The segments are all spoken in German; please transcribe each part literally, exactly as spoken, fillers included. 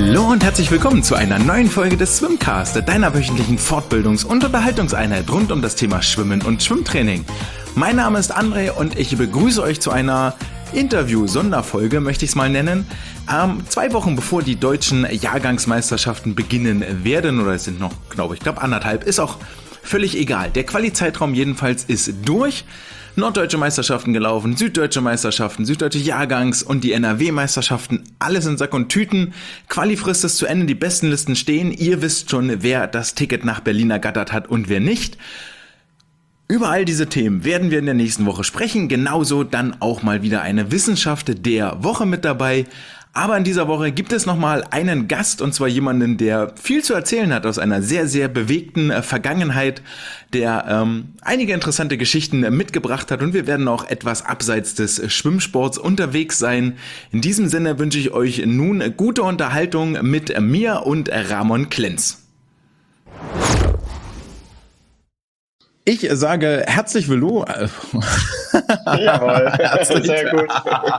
Hallo und herzlich willkommen zu einer neuen Folge des Swimcast, deiner wöchentlichen Fortbildungs- und Unterhaltungseinheit rund um das Thema Schwimmen und Schwimmtraining. Mein Name ist André und ich begrüße euch zu einer Interview-Sonderfolge, möchte ich es mal nennen. Ähm, zwei Wochen bevor die deutschen Jahrgangsmeisterschaften beginnen werden, oder es sind noch, glaube ich, glaube anderthalb, ist auch völlig egal. Der Quali-Zeitraum jedenfalls ist durch. Norddeutsche Meisterschaften gelaufen, Süddeutsche Meisterschaften, Süddeutsche Jahrgangs- und die N R W-Meisterschaften, alles in Sack und Tüten. Qualifrist ist zu Ende, die besten Listen stehen. Ihr wisst schon, wer das Ticket nach Berlin ergattert hat und wer nicht. Über all diese Themen werden wir in der nächsten Woche sprechen. Genauso dann auch mal wieder eine Wissenschaft der Woche mit dabei. Aber in dieser Woche gibt es nochmal einen Gast, und zwar jemanden, der viel zu erzählen hat aus einer sehr, sehr bewegten äh, Vergangenheit, der ähm, einige interessante Geschichten äh, mitgebracht hat, und wir werden auch etwas abseits des äh, Schwimmsports unterwegs sein. In diesem Sinne wünsche ich euch nun äh, gute Unterhaltung mit äh, mir und äh, Ramon Klenz. Ich äh, sage herzlich willkommen. Jawohl, herzlich. Sehr gut.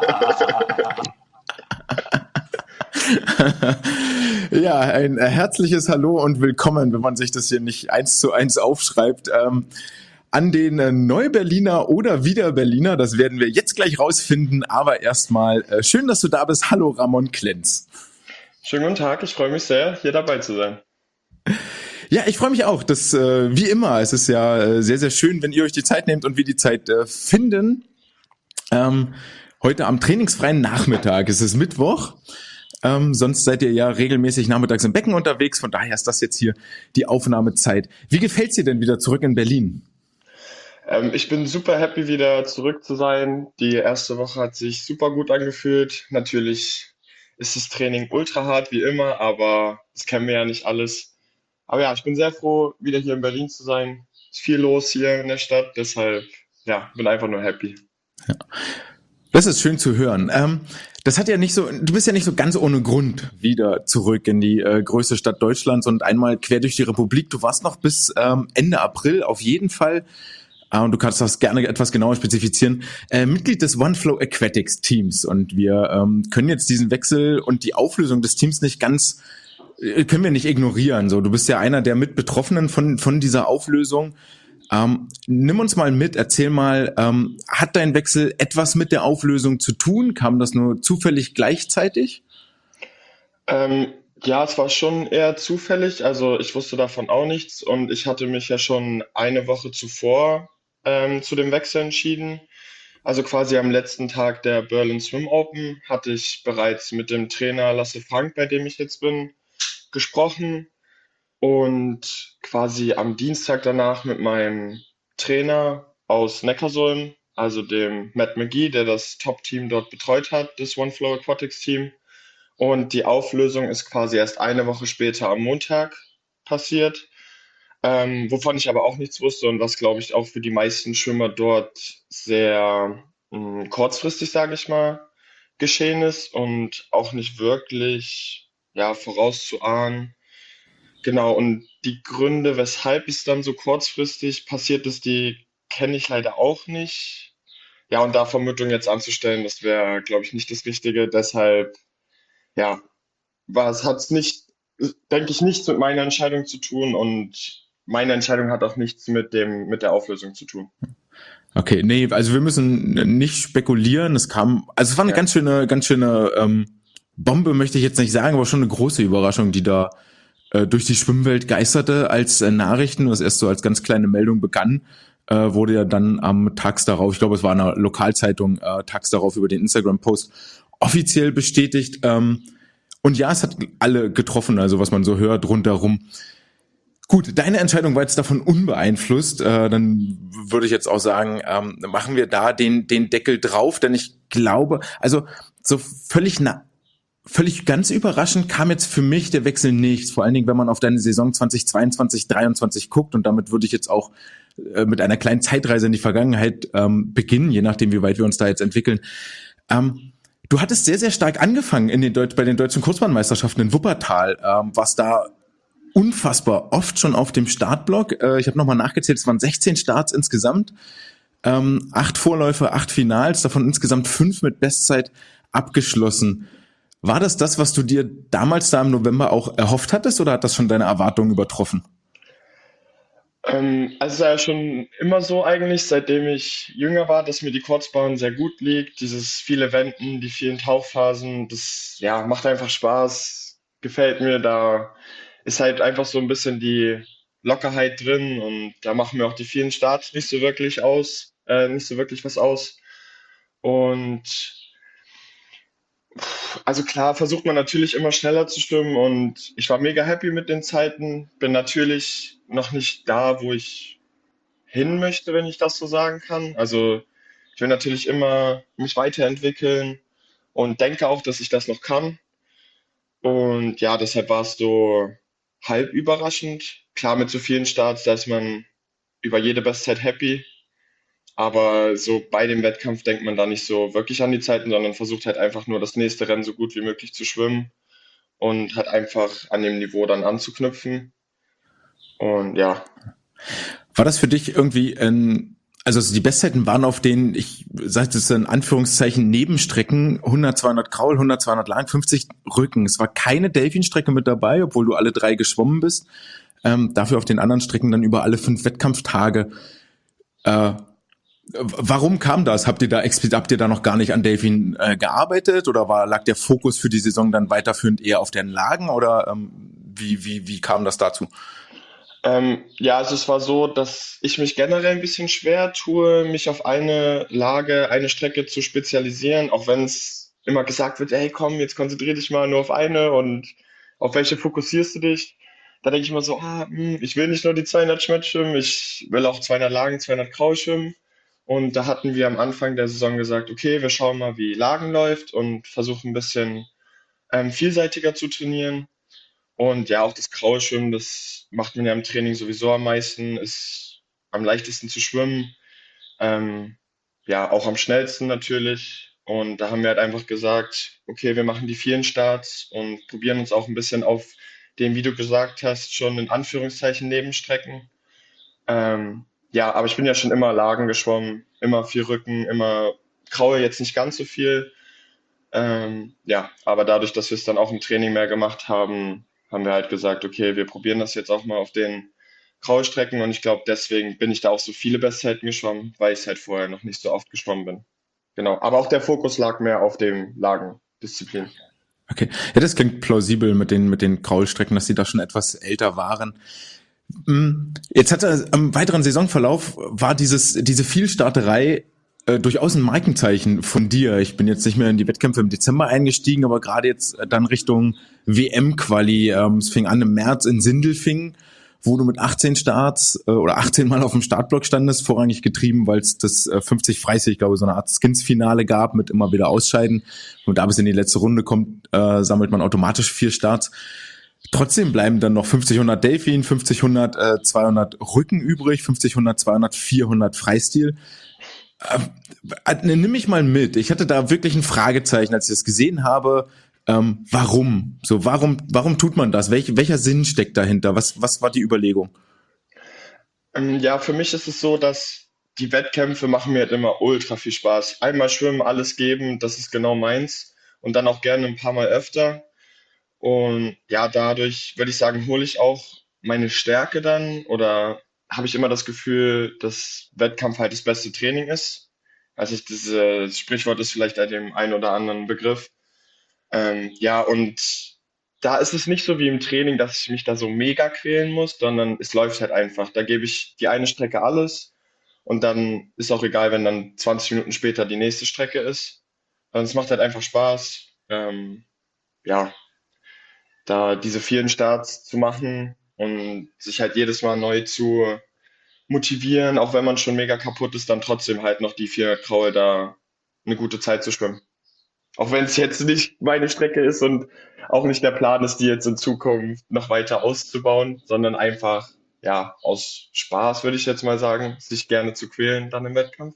Ja, ein herzliches Hallo und willkommen, wenn man sich das hier nicht eins zu eins aufschreibt, ähm, an den Neu-Berliner oder Wieder-Berliner. Das werden wir jetzt gleich rausfinden, aber erstmal äh, schön, dass du da bist. Hallo Ramon Klenz. Schönen guten Tag, ich freue mich sehr, hier dabei zu sein. Ja, ich freue mich auch. Das, äh, wie immer, es ist ja äh, sehr, sehr schön, wenn ihr euch die Zeit nehmt und wir die Zeit äh, finden. Ähm, heute am trainingsfreien Nachmittag, es ist Mittwoch. Ähm, sonst seid ihr ja regelmäßig nachmittags im Becken unterwegs, von daher ist das jetzt hier die Aufnahmezeit. Wie gefällt's dir denn wieder zurück in Berlin? Ähm, ich bin super happy, wieder zurück zu sein. Die erste Woche hat sich super gut angefühlt. Natürlich ist das Training ultra hart, wie immer, aber das kennen wir ja nicht alles. Aber ja, ich bin sehr froh, wieder hier in Berlin zu sein. Ist viel los hier in der Stadt, deshalb, ja, bin einfach nur happy. Ja. Das ist schön zu hören. Ähm, das hat ja nicht so, du bist ja nicht so ganz ohne Grund wieder zurück in die äh, größte Stadt Deutschlands und einmal quer durch die Republik. Du warst noch bis ähm, Ende April auf jeden Fall, äh, und du kannst das gerne etwas genauer spezifizieren, äh, Mitglied des OneFlow Aquatics Teams. Und wir ähm, können jetzt diesen Wechsel und die Auflösung des Teams nicht ganz, äh, können wir nicht ignorieren. So, du bist ja einer der Mitbetroffenen von von dieser Auflösung. Ähm, nimm uns mal mit, erzähl mal, ähm, hat dein Wechsel etwas mit der Auflösung zu tun? Kam das nur zufällig gleichzeitig? Ähm, ja, es war schon eher zufällig. Also ich wusste davon auch nichts und ich hatte mich ja schon eine Woche zuvor ähm, zu dem Wechsel entschieden. Also quasi am letzten Tag der Berlin Swim Open hatte ich bereits mit dem Trainer Lasse Frank, bei dem ich jetzt bin, gesprochen und quasi am Dienstag danach mit meinem Trainer aus Neckarsulm, also dem Matt McGee, der das Top-Team dort betreut hat, das OneFlow Aquatics Team. Und die Auflösung ist quasi erst eine Woche später am Montag passiert, ähm, wovon ich aber auch nichts wusste und was, glaube ich, auch für die meisten Schwimmer dort sehr mh, kurzfristig, sage ich mal, geschehen ist und auch nicht wirklich ja, vorauszuahnen. Genau, und die Gründe, weshalb es dann so kurzfristig passiert ist, die kenne ich leider auch nicht. Ja, und da Vermutungen jetzt anzustellen, das wäre, glaube ich, nicht das Richtige. Deshalb, ja, was hat's nicht, denke ich, nichts mit meiner Entscheidung zu tun und meine Entscheidung hat auch nichts mit dem, mit der Auflösung zu tun. Okay, nee, also wir müssen nicht spekulieren. Es kam, also es war eine Ja. ganz schöne, ganz schöne ähm, Bombe, möchte ich jetzt nicht sagen, aber schon eine große Überraschung, die da äh, durch die Schwimmwelt geisterte als äh, Nachrichten, was erst so als ganz kleine Meldung begann, äh, wurde ja dann am Tags darauf, ich glaube, es war in einer Lokalzeitung, äh, tags darauf über den Instagram-Post offiziell bestätigt. Ähm, und ja, es hat alle getroffen, also was man so hört rundherum. Gut, deine Entscheidung war jetzt davon unbeeinflusst. Äh, dann würde ich jetzt auch sagen, ähm, machen wir da den den Deckel drauf, denn ich glaube, also so völlig na, völlig ganz überraschend kam jetzt für mich der Wechsel nicht. Vor allen Dingen, wenn man auf deine Saison zwanzig zweiundzwanzig dreiundzwanzig guckt, und damit würde ich jetzt auch äh, mit einer kleinen Zeitreise in die Vergangenheit ähm, beginnen, je nachdem, wie weit wir uns da jetzt entwickeln. Ähm, du hattest sehr, sehr stark angefangen in den Deut- bei den deutschen Kurzbahnmeisterschaften in Wuppertal, ähm, was da unfassbar oft schon auf dem Startblock. Äh, ich habe nochmal nachgezählt, es waren sechzehn Starts insgesamt, ähm, acht Vorläufe, acht Finals, davon insgesamt fünf mit Bestzeit abgeschlossen. War das das, was du dir damals da im November auch erhofft hattest, oder hat das schon deine Erwartungen übertroffen? Ähm, also es war ja schon immer so eigentlich, seitdem ich jünger war, dass mir die Kurzbahn sehr gut liegt. Dieses viele Wenden, die vielen Tauchphasen, das ja, macht einfach Spaß, gefällt mir. Da ist halt einfach so ein bisschen die Lockerheit drin und da machen mir auch die vielen Starts nicht so wirklich aus, äh, nicht so wirklich was aus. Und also klar versucht man natürlich immer schneller zu schwimmen und ich war mega happy mit den Zeiten. Bin natürlich noch nicht da, wo ich hin möchte, wenn ich das so sagen kann. Also ich will natürlich immer mich weiterentwickeln und denke auch, dass ich das noch kann. Und ja, deshalb war es so halb überraschend. Klar, mit so vielen Starts, da ist man über jede Bestzeit happy. Aber so bei dem Wettkampf denkt man da nicht so wirklich an die Zeiten, sondern versucht halt einfach nur das nächste Rennen so gut wie möglich zu schwimmen und hat einfach an dem Niveau dann anzuknüpfen. Und ja, War das für dich irgendwie ein, also die Bestzeiten waren auf den, ich sage das in Anführungszeichen, Nebenstrecken, hundert, zweihundert Kraul, hundert, zweihundert lang, fünfzig Rücken. Es war keine Delfinstrecke mit dabei, obwohl du alle drei geschwommen bist. Ähm, dafür auf den anderen Strecken dann über alle fünf Wettkampftage. Äh, Warum kam das? Habt ihr da explizit, habt ihr da noch gar nicht an Delfin äh, gearbeitet, oder war, lag der Fokus für die Saison dann weiterführend eher auf den Lagen, oder ähm, wie, wie, wie kam das dazu? ähm, ja, also es war so, dass ich mich generell ein bisschen schwer tue, mich auf eine Lage, eine Strecke zu spezialisieren, auch wenn es immer gesagt wird, hey komm, jetzt konzentrier dich mal nur auf eine und auf welche fokussierst du dich? Da denke ich immer so, ah, hm, ich will nicht nur die zweihundert Schmidt schwimmen, ich will auch zweihundert Lagen, zweihundert Kraul schwimmen. Und da hatten wir am Anfang der Saison gesagt, okay, wir schauen mal, wie Lagen läuft und versuchen ein bisschen ähm, vielseitiger zu trainieren. Und ja, auch das graue Schwimmen, das macht man ja im Training sowieso am meisten, ist am leichtesten zu schwimmen, ähm, ja, auch am schnellsten natürlich. Und da haben wir halt einfach gesagt, okay, wir machen die vielen Starts und probieren uns auch ein bisschen auf den, wie du gesagt hast, schon in Anführungszeichen Nebenstrecken. Ähm, ja, aber ich bin ja schon immer Lagen geschwommen, immer viel Rücken, immer Kraul jetzt nicht ganz so viel. Ähm, ja, aber dadurch, dass wir es dann auch im Training mehr gemacht haben, haben wir halt gesagt, okay, wir probieren das jetzt auch mal auf den Kraulstrecken und ich glaube, deswegen bin ich da auch so viele Bestzeiten geschwommen, weil ich es halt vorher noch nicht so oft geschwommen bin. Genau, aber auch der Fokus lag mehr auf dem Lagendisziplin. Okay, ja, das klingt plausibel mit den mit den Kraulstrecken, dass sie da schon etwas älter waren. Mm, Jetzt hatte am weiteren Saisonverlauf war dieses diese Vielstarterei äh, durchaus ein Markenzeichen von dir. Ich bin jetzt nicht mehr in die Wettkämpfe im Dezember eingestiegen, aber gerade jetzt äh, dann Richtung W M-Quali. Ähm, es fing an im März in Sindelfingen, wo du mit achtzehn Starts äh, oder achtzehn Mal auf dem Startblock standest, vorrangig getrieben, weil es das äh, fünfzig Freistil, ich glaube, so eine Art Skins-Finale gab mit immer wieder Ausscheiden. Und da bis in die letzte Runde kommt, äh, sammelt man automatisch vier Starts. Trotzdem bleiben dann noch fünfzig, hundert Delfin, fünfzig, hundert, äh, zweihundert Rücken übrig, fünfzig, hundert, zweihundert, vierhundert Freistil. Äh, nimm mich mal mit. Ich hatte da wirklich ein Fragezeichen, als ich das gesehen habe. Ähm, warum? So, warum, warum tut man das? Welch, welcher Sinn steckt dahinter? Was, was war die Überlegung? Ähm, ja, für mich ist es so, dass die Wettkämpfe machen mir halt immer ultra viel Spaß. Einmal schwimmen, alles geben, das ist genau meins. Und dann auch gerne ein paar Mal öfter. Und ja, dadurch würde ich sagen, hole ich auch meine Stärke dann oder habe ich immer das Gefühl, dass Wettkampf halt das beste Training ist. Also ich, dieses Sprichwort ist vielleicht bei dem einen oder anderen Begriff. Ähm, ja, und da ist es nicht so wie im Training, dass ich mich da so mega quälen muss, sondern es läuft halt einfach. Da gebe ich die eine Strecke alles und dann ist auch egal, wenn dann zwanzig Minuten später die nächste Strecke ist. Und es macht halt einfach Spaß. Ähm, ja, da diese vielen Starts zu machen und sich halt jedes Mal neu zu motivieren, auch wenn man schon mega kaputt ist, dann trotzdem halt noch die vier Kraul da eine gute Zeit zu schwimmen. Auch wenn es jetzt nicht meine Strecke ist und auch nicht der Plan ist, die jetzt in Zukunft noch weiter auszubauen, sondern einfach, ja, aus Spaß, würde ich jetzt mal sagen, sich gerne zu quälen dann im Wettkampf.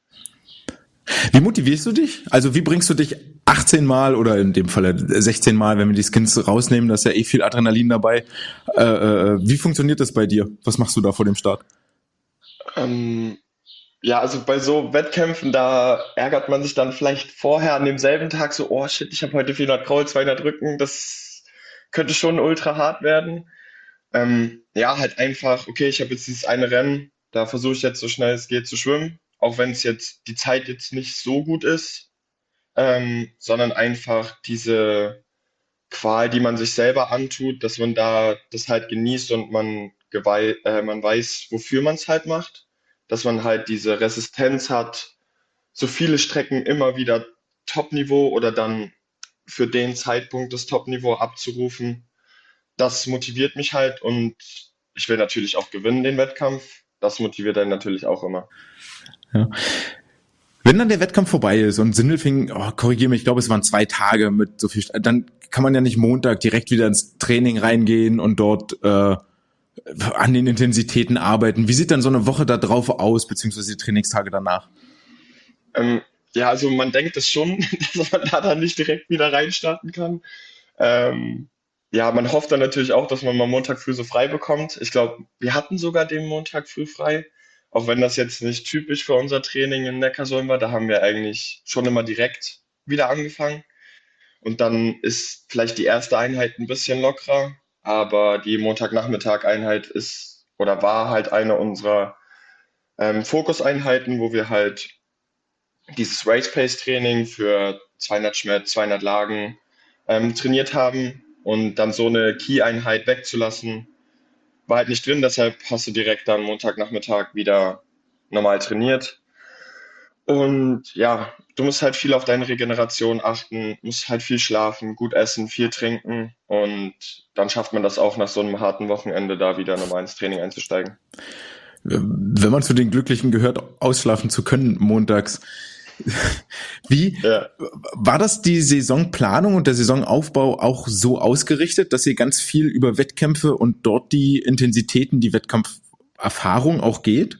Wie motivierst du dich? Also wie bringst du dich achtzehn Mal oder in dem Falle sechzehn Mal, wenn wir die Skins rausnehmen, da ist ja eh viel Adrenalin dabei. Äh, äh, wie funktioniert das bei dir? Was machst du da vor dem Start? Ähm, Ja, also bei so Wettkämpfen, da ärgert man sich dann vielleicht vorher an demselben Tag so, oh shit, ich habe heute vierhundert Kraul, zweihundert Rücken, das könnte schon ultra hart werden. Ähm, ja, halt einfach, okay, ich habe jetzt dieses eine Rennen, da versuche ich jetzt so schnell es geht zu schwimmen, auch wenn es jetzt die Zeit jetzt nicht so gut ist, ähm, sondern einfach diese Qual, die man sich selber antut, dass man da das halt genießt und man, gewei äh, man weiß, wofür man es halt macht, dass man halt diese Resistenz hat, so viele Strecken immer wieder Top-Niveau oder dann für den Zeitpunkt das Top-Niveau abzurufen. Das motiviert mich halt und ich will natürlich auch gewinnen, den Wettkampf. Das motiviert einen natürlich auch immer. Ja. Wenn dann der Wettkampf vorbei ist und Sindelfingen, oh, korrigiere mich, ich glaube, es waren zwei Tage mit so viel, dann kann man ja nicht Montag direkt wieder ins Training reingehen und dort äh, an den Intensitäten arbeiten. Wie sieht dann so eine Woche da drauf aus, beziehungsweise die Trainingstage danach? Ähm, ja, also man denkt es schon, dass man da dann nicht direkt wieder reinstarten kann. Ähm, ja, man hofft dann natürlich auch, dass man mal Montag früh so frei bekommt. Ich glaube, wir hatten sogar den Montag früh frei, auch wenn das jetzt nicht typisch für unser Training in Neckarsulm war. Da haben wir eigentlich schon immer direkt wieder angefangen. Und dann ist vielleicht die erste Einheit ein bisschen lockerer, aber die Montagnachmittag-Einheit ist oder war halt eine unserer ähm, Fokuseinheiten, wo wir halt dieses Race Pace Training für zweihundert Schmerz, zweihundert Lagen ähm, trainiert haben und dann so eine Key-Einheit wegzulassen, war halt nicht drin, deshalb hast du direkt dann Montagnachmittag wieder normal trainiert. Und ja, du musst halt viel auf deine Regeneration achten, musst halt viel schlafen, gut essen, viel trinken und dann schafft man das auch nach so einem harten Wochenende da wieder normal ins Training einzusteigen. Wenn man zu den Glücklichen gehört, ausschlafen zu können montags. Wie Ja. war das die Saisonplanung und der Saisonaufbau auch so ausgerichtet, dass ihr ganz viel über Wettkämpfe und dort die Intensitäten, die Wettkampferfahrung auch geht?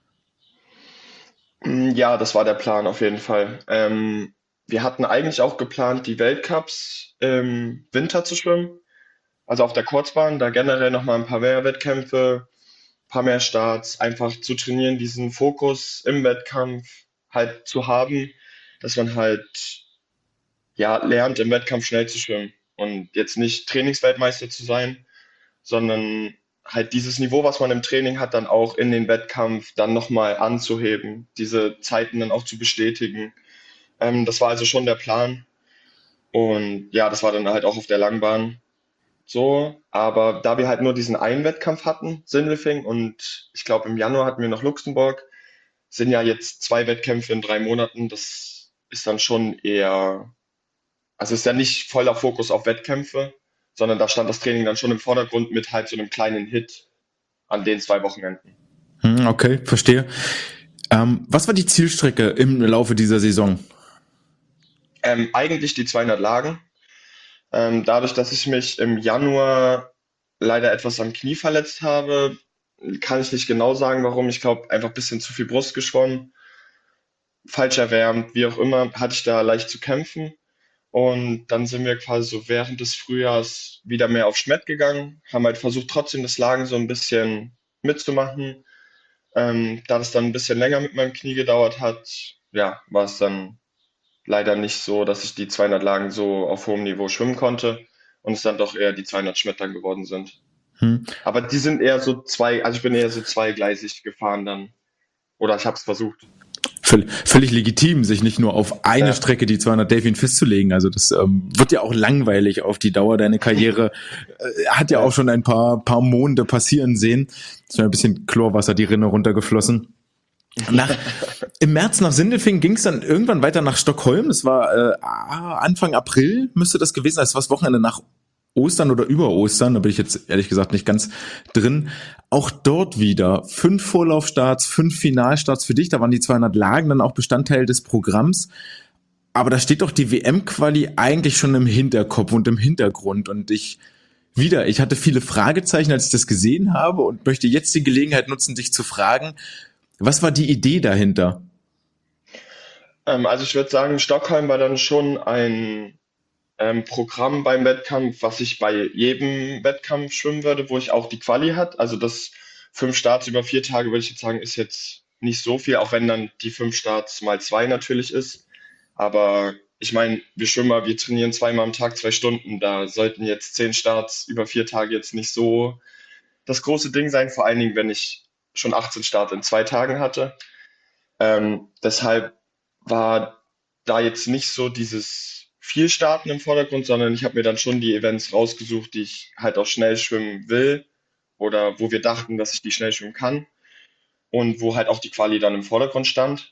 Mm, Ja, das war der Plan auf jeden Fall. Ähm, wir hatten eigentlich auch geplant, die Weltcups im Winter zu schwimmen, also auf der Kurzbahn, da generell nochmal ein paar mehr Wettkämpfe, paar mehr Starts, einfach zu trainieren, diesen Fokus im Wettkampf halt zu haben, dass man halt ja lernt, im Wettkampf schnell zu schwimmen und jetzt nicht Trainingsweltmeister zu sein, sondern halt dieses Niveau, was man im Training hat, dann auch in den Wettkampf dann nochmal anzuheben, diese Zeiten dann auch zu bestätigen. Ähm, das war also schon der Plan. Und ja, das war dann halt auch auf der Langbahn so. Aber da wir halt nur diesen einen Wettkampf hatten, Sindelfingen, und ich glaube im Januar hatten wir noch Luxemburg, sind ja jetzt zwei Wettkämpfe in drei Monaten. Das ist dann schon eher, also ist ja nicht voller Fokus auf Wettkämpfe, sondern da stand das Training dann schon im Vordergrund mit halt so einem kleinen Hit an den zwei Wochenenden. Hm, okay, verstehe. Ähm, was war die Zielstrecke im Laufe dieser Saison? Ähm, eigentlich die zweihundert Lagen. Ähm, dadurch, dass ich mich im Januar leider etwas am Knie verletzt habe, kann ich nicht genau sagen, warum. Ich glaube, einfach ein bisschen zu viel Brust geschwommen, falsch erwärmt, wie auch immer, hatte ich da leicht zu kämpfen. Und dann sind wir quasi so während des Frühjahrs wieder mehr auf Schmett gegangen, haben halt versucht, trotzdem das Lagen so ein bisschen mitzumachen. Ähm, da das dann ein bisschen länger mit meinem Knie gedauert hat, ja, war es dann leider nicht so, dass ich die zweihundert Lagen so auf hohem Niveau schwimmen konnte und es dann doch eher die zweihundert Schmettern geworden sind. Hm. Aber die sind eher so zwei, also ich bin eher so zweigleisig gefahren dann. Oder ich habe es versucht. Völlig, völlig legitim, sich nicht nur auf eine Ja, Strecke die zweihundert Delfin festzulegen. Also das ähm, wird ja auch langweilig auf die Dauer. Deine Karriere äh, hat ja auch ja. schon ein paar paar Monde passieren sehen. Ist ja ein bisschen Chlorwasser die Rinne runtergeflossen. Nach, Im März nach Sindelfingen ging es dann irgendwann weiter nach Stockholm. Das war äh, Anfang April, müsste das gewesen sein. Das war das Wochenende nach Ostern oder über Ostern. Da bin ich jetzt ehrlich gesagt nicht ganz drin. Auch dort wieder fünf Vorlaufstarts, fünf Finalstarts für dich. Da waren die zweihundert Lagen dann auch Bestandteil des Programms. Aber da steht doch die W M-Quali eigentlich schon im Hinterkopf und im Hintergrund. Und ich wieder, ich hatte viele Fragezeichen, als ich das gesehen habe und möchte jetzt die Gelegenheit nutzen, dich zu fragen, was war die Idee dahinter? Ähm, also ich würde sagen, Stockholm war dann schon ein ähm, Programm beim Wettkampf, was ich bei jedem Wettkampf schwimmen würde, wo ich auch die Quali hat. Also das fünf Starts über vier Tage, würde ich jetzt sagen, ist jetzt nicht so viel, auch wenn dann die fünf Starts mal zwei natürlich ist. Aber ich meine, wir Schwimmer, wir trainieren zweimal am Tag zwei Stunden. Da sollten jetzt zehn Starts über vier Tage jetzt nicht so das große Ding sein, vor allen Dingen, wenn ich schon achtzehn Starts in zwei Tagen hatte. Ähm, deshalb war da jetzt nicht so dieses viel Starten im Vordergrund, sondern ich habe mir dann schon die Events rausgesucht, die ich halt auch schnell schwimmen will oder wo wir dachten, dass ich die schnell schwimmen kann und wo halt auch die Quali dann im Vordergrund stand.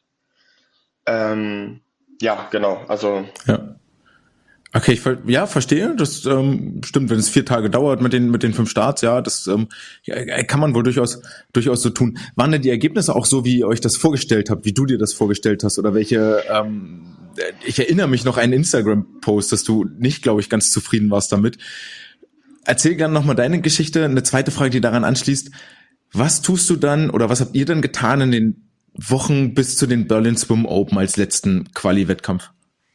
Ähm, ja, genau. Also Ja. Okay, ich ver ja, verstehe. Das ähm, stimmt, wenn es vier Tage dauert mit den mit den fünf Starts, ja, das ähm, ja, kann man wohl durchaus durchaus so tun. Waren denn die Ergebnisse auch so, wie ihr euch das vorgestellt habt, wie du dir das vorgestellt hast, oder welche? Ähm, ich erinnere mich noch an einen Instagram-Post, dass du nicht, glaube ich, ganz zufrieden warst damit. Erzähl gerne nochmal deine Geschichte. Eine zweite Frage, die daran anschließt: Was tust du dann oder was habt ihr dann getan in den Wochen bis zu den Berlin Swim Open als letzten Quali-Wettkampf?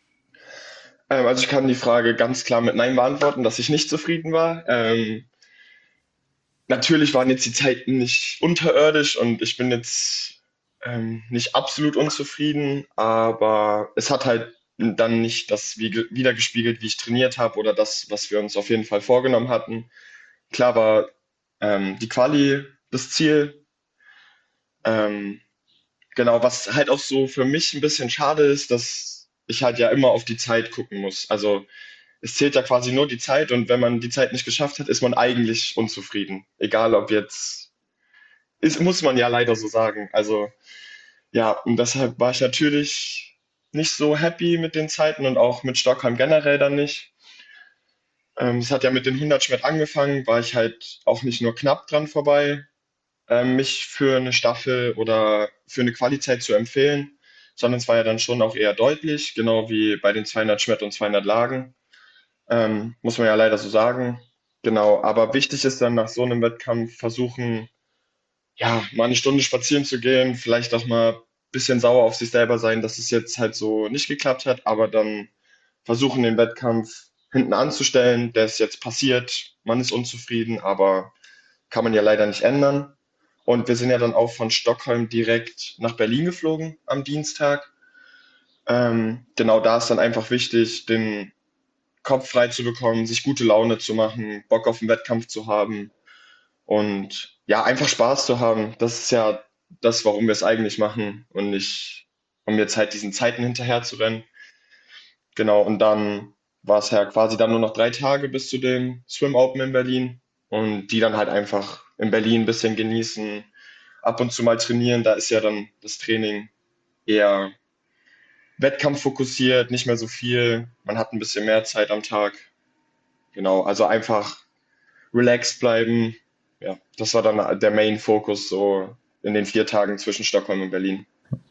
Ähm, also ich kann die Frage ganz klar mit Nein beantworten, dass ich nicht zufrieden war. Ähm, natürlich waren jetzt die Zeiten nicht unterirdisch und ich bin jetzt ähm, nicht absolut unzufrieden, aber es hat halt dann nicht das wie, wiedergespiegelt, wie ich trainiert habe oder das, was wir uns auf jeden Fall vorgenommen hatten. Klar war ähm, die Quali das Ziel. Ähm, genau, was halt auch so für mich ein bisschen schade ist, dass ich halt ja immer auf die Zeit gucken muss. Also es zählt ja quasi nur die Zeit und wenn man die Zeit nicht geschafft hat, ist man eigentlich unzufrieden. Egal ob jetzt, ist, muss man ja leider so sagen. Also ja, und deshalb war ich natürlich nicht so happy mit den Zeiten und auch mit Stockholm generell dann nicht. Ähm, es hat ja mit den hundert Schwert angefangen, war ich halt auch nicht nur knapp dran vorbei, ähm, mich für eine Staffel oder für eine Qualizeit zu empfehlen, sondern es war ja dann schon auch eher deutlich, genau wie bei den zweihundert Schwert und zweihundert Lagen. Ähm, muss man ja leider so sagen. Genau, aber wichtig ist dann nach so einem Wettkampf versuchen, ja, mal eine Stunde spazieren zu gehen, vielleicht auch mal ein bisschen sauer auf sich selber sein, dass es jetzt halt so nicht geklappt hat, aber dann versuchen, den Wettkampf hinten anzustellen. Der ist jetzt passiert, man ist unzufrieden, aber kann man ja leider nicht ändern. Und wir sind ja dann auch von Stockholm direkt nach Berlin geflogen am Dienstag. Ähm, genau da ist dann einfach wichtig, den Kopf frei zu bekommen, sich gute Laune zu machen, Bock auf den Wettkampf zu haben und ja, einfach Spaß zu haben. Das ist ja das, warum wir es eigentlich machen und nicht, um jetzt halt diesen Zeiten hinterher zu rennen. Genau, und dann war es ja quasi dann nur noch drei Tage bis zu dem Swim Open in Berlin und die dann halt einfach in Berlin ein bisschen genießen, ab und zu mal trainieren. Da ist ja dann das Training eher wettkampffokussiert, nicht mehr so viel. Man hat ein bisschen mehr Zeit am Tag. Genau, also einfach relaxed bleiben. Ja, das war dann der Main-Fokus so in den vier Tagen zwischen Stockholm und Berlin.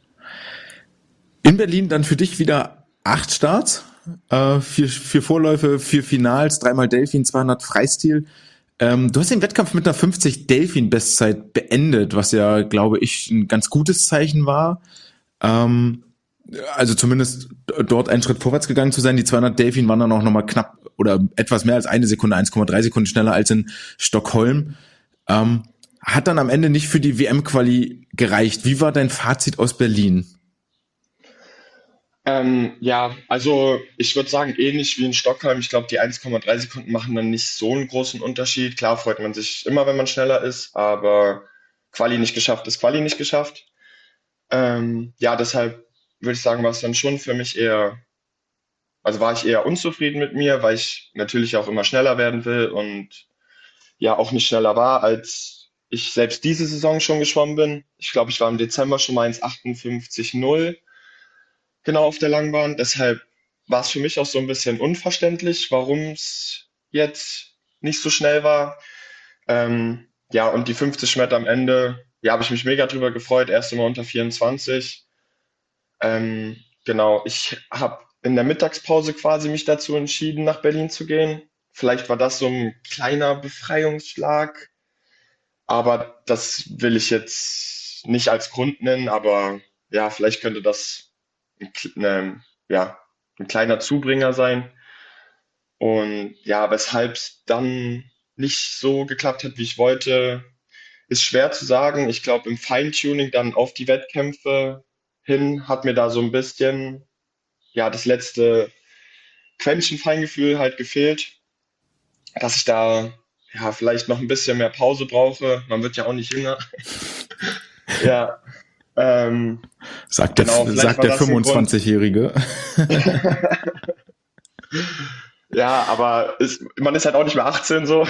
In Berlin dann für dich wieder acht Starts, äh, vier, vier Vorläufe, vier Finals, dreimal Delfin, zweihundert Freistil. Ähm, du hast den Wettkampf mit einer fünfzig Delfin-Bestzeit beendet, was ja, glaube ich, ein ganz gutes Zeichen war. Ähm, also zumindest dort einen Schritt vorwärts gegangen zu sein. Die zweihundert Delfin waren dann auch nochmal knapp oder etwas mehr als eine Sekunde, eins Komma drei Sekunden schneller als in Stockholm. Ähm, hat dann am Ende nicht für die W M-Quali gereicht. Wie war dein Fazit aus Berlin? Ähm, ja, also ich würde sagen, ähnlich wie in Stockholm. Ich glaube, die eins Komma drei Sekunden machen dann nicht so einen großen Unterschied. Klar freut man sich immer, wenn man schneller ist, aber Quali nicht geschafft ist Quali nicht geschafft. Ähm, ja, deshalb würde ich sagen, war es dann schon für mich eher, also war ich eher unzufrieden mit mir, weil ich natürlich auch immer schneller werden will und ja auch nicht schneller war, als ich selbst diese Saison schon geschwommen bin. Ich glaube, ich war im Dezember schon mal eins Komma achtundfünfzig null genau auf der Langbahn. Deshalb war es für mich auch so ein bisschen unverständlich, warum es jetzt nicht so schnell war. Ähm, ja, und die fünfzig Meter am Ende, ja, habe ich mich mega drüber gefreut. Erste Mal unter vierundzwanzig. Ähm, genau, ich habe in der Mittagspause quasi mich dazu entschieden, nach Berlin zu gehen. Vielleicht war das so ein kleiner Befreiungsschlag, aber das will ich jetzt nicht als Grund nennen, aber ja, vielleicht könnte das ein, kl- ne, ja, ein kleiner Zubringer sein. Und ja, weshalb es dann nicht so geklappt hat, wie ich wollte, ist schwer zu sagen. Ich glaube, im Feintuning dann auf die Wettkämpfe hin hat mir da so ein bisschen, ja, das letzte Quäntchen Feingefühl halt gefehlt, dass ich da ja vielleicht noch ein bisschen mehr Pause brauche. Man wird ja auch nicht jünger. Ja, ähm, Sagt der, genau, vielleicht sagt war der das ein Grund. fünfundzwanzigjährige. Ja, aber ist, man ist halt auch nicht mehr achtzehn so.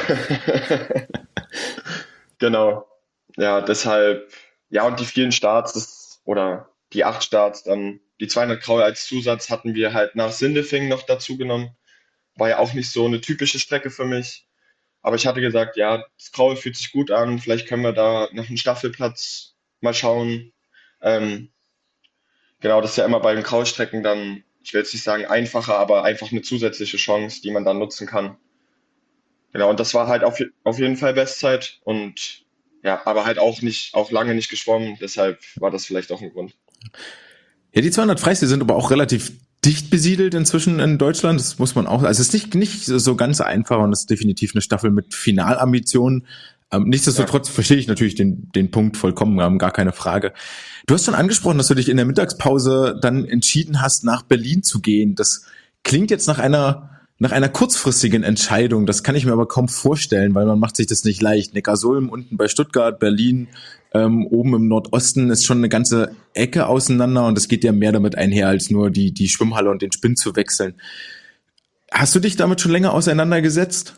Genau. Ja, deshalb, ja, und die vielen Starts, das, oder die acht Starts, dann die zweihundert Kraul als Zusatz hatten wir halt nach Sindelfingen noch dazu genommen. War ja auch nicht so eine typische Strecke für mich. Aber ich hatte gesagt, ja, das Kraul fühlt sich gut an, vielleicht können wir da nach einem Staffelplatz mal schauen. Ähm, genau, das ist ja immer bei den Kraulstrecken dann, ich will jetzt nicht sagen einfacher, aber einfach eine zusätzliche Chance, die man dann nutzen kann. Genau, und das war halt auf, je- auf jeden Fall Bestzeit und ja, aber halt auch nicht, auch lange nicht geschwommen, deshalb war das vielleicht auch ein Grund. Ja, die zweihundert Freistil sind aber auch relativ dicht besiedelt inzwischen in Deutschland. Das muss man auch, also es ist nicht, nicht so ganz einfach und es ist definitiv eine Staffel mit Finalambitionen. Ähm, Ja. nichtsdestotrotz verstehe ich natürlich den, den Punkt vollkommen, ähm, gar keine Frage. Du hast schon angesprochen, dass du dich in der Mittagspause dann entschieden hast, nach Berlin zu gehen. Das klingt jetzt nach einer, nach einer kurzfristigen Entscheidung. Das kann ich mir aber kaum vorstellen, weil man macht sich das nicht leicht. Neckarsulm unten bei Stuttgart, Berlin, ähm, oben im Nordosten ist schon eine ganze Ecke auseinander und es geht ja mehr damit einher, als nur die, die Schwimmhalle und den Spind zu wechseln. Hast du dich damit schon länger auseinandergesetzt?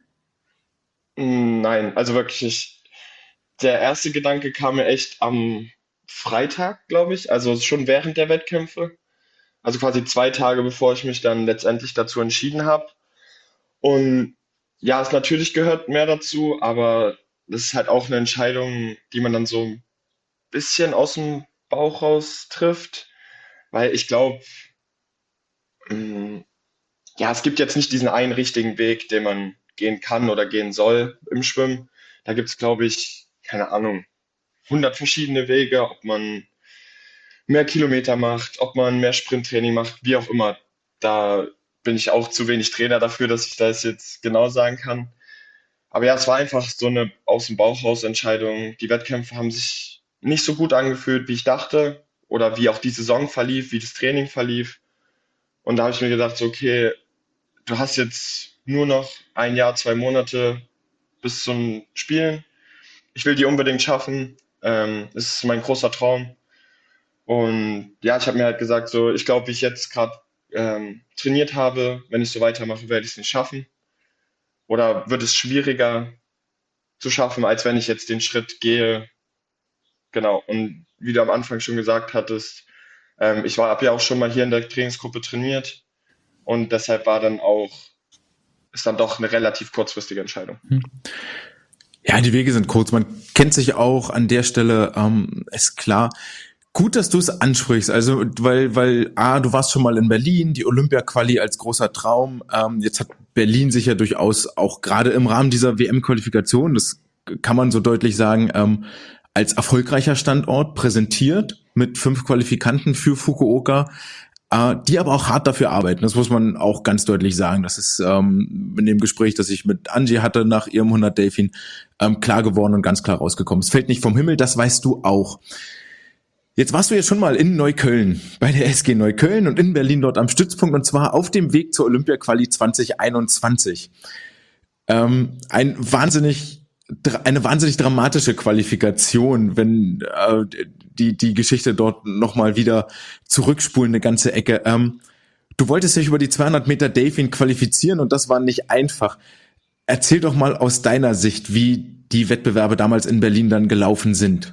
Mm, Nein, also wirklich nicht. Der erste Gedanke kam mir echt am Freitag, glaube ich, also schon während der Wettkämpfe. Also quasi zwei Tage bevor ich mich dann letztendlich dazu entschieden habe. Und ja, es natürlich gehört mehr dazu, aber das ist halt auch eine Entscheidung, die man dann so ein bisschen aus dem Bauch raus trifft, weil ich glaube, ja, es gibt jetzt nicht diesen einen richtigen Weg, den man gehen kann oder gehen soll im Schwimmen. Da gibt es, glaube ich, keine Ahnung, hundert verschiedene Wege, ob man mehr Kilometer macht, ob man mehr Sprinttraining macht, wie auch immer. Da bin ich auch zu wenig Trainer dafür, dass ich das jetzt genau sagen kann. Aber ja, es war einfach so eine aus dem Bauch raus Entscheidung. Die Wettkämpfe haben sich nicht so gut angefühlt, wie ich dachte, oder wie auch die Saison verlief, wie das Training verlief. Und da habe ich mir gedacht, so, okay, du hast jetzt nur noch ein Jahr, zwei Monate bis zum Spielen. Ich will die unbedingt schaffen. Ähm, es ist mein großer Traum. Und ja, ich habe mir halt gesagt, so, ich glaube, wie ich jetzt gerade ähm, trainiert habe, wenn ich so weitermache, werde ich es nicht schaffen. Oder wird es schwieriger zu schaffen, als wenn ich jetzt den Schritt gehe. Genau. Und wie du am Anfang schon gesagt hattest, ähm, ich war, habe ja auch schon mal hier in der Trainingsgruppe trainiert und deshalb war dann auch, ist dann doch eine relativ kurzfristige Entscheidung. Ja, die Wege sind kurz. Man kennt sich auch an der Stelle, ähm, ist klar. Gut, dass du es ansprichst. Also, weil, weil, ah, du warst schon mal in Berlin, die Olympia-Quali als großer Traum. Ähm, jetzt hat Berlin sich ja durchaus auch gerade im Rahmen dieser W M-Qualifikation, das kann man so deutlich sagen, ähm, als erfolgreicher Standort präsentiert mit fünf Qualifikanten für Fukuoka, äh, die aber auch hart dafür arbeiten. Das muss man auch ganz deutlich sagen. Das ist ähm, in dem Gespräch, das ich mit Angie hatte nach ihrem hundert Delfin, ähm, klar geworden und ganz klar rausgekommen. Es fällt nicht vom Himmel, das weißt du auch. Jetzt warst du ja schon mal in Neukölln, bei der S G Neukölln und in Berlin dort am Stützpunkt und zwar auf dem Weg zur Olympia-Quali zwanzig einundzwanzig. Ähm, ein wahnsinnig, eine wahnsinnig dramatische Qualifikation, wenn äh, die, die Geschichte dort nochmal wieder zurückspulen, eine ganze Ecke. Ähm, du wolltest dich über die zweihundert Meter Delfin qualifizieren und das war nicht einfach. Erzähl doch mal aus deiner Sicht, wie die Wettbewerbe damals in Berlin dann gelaufen sind.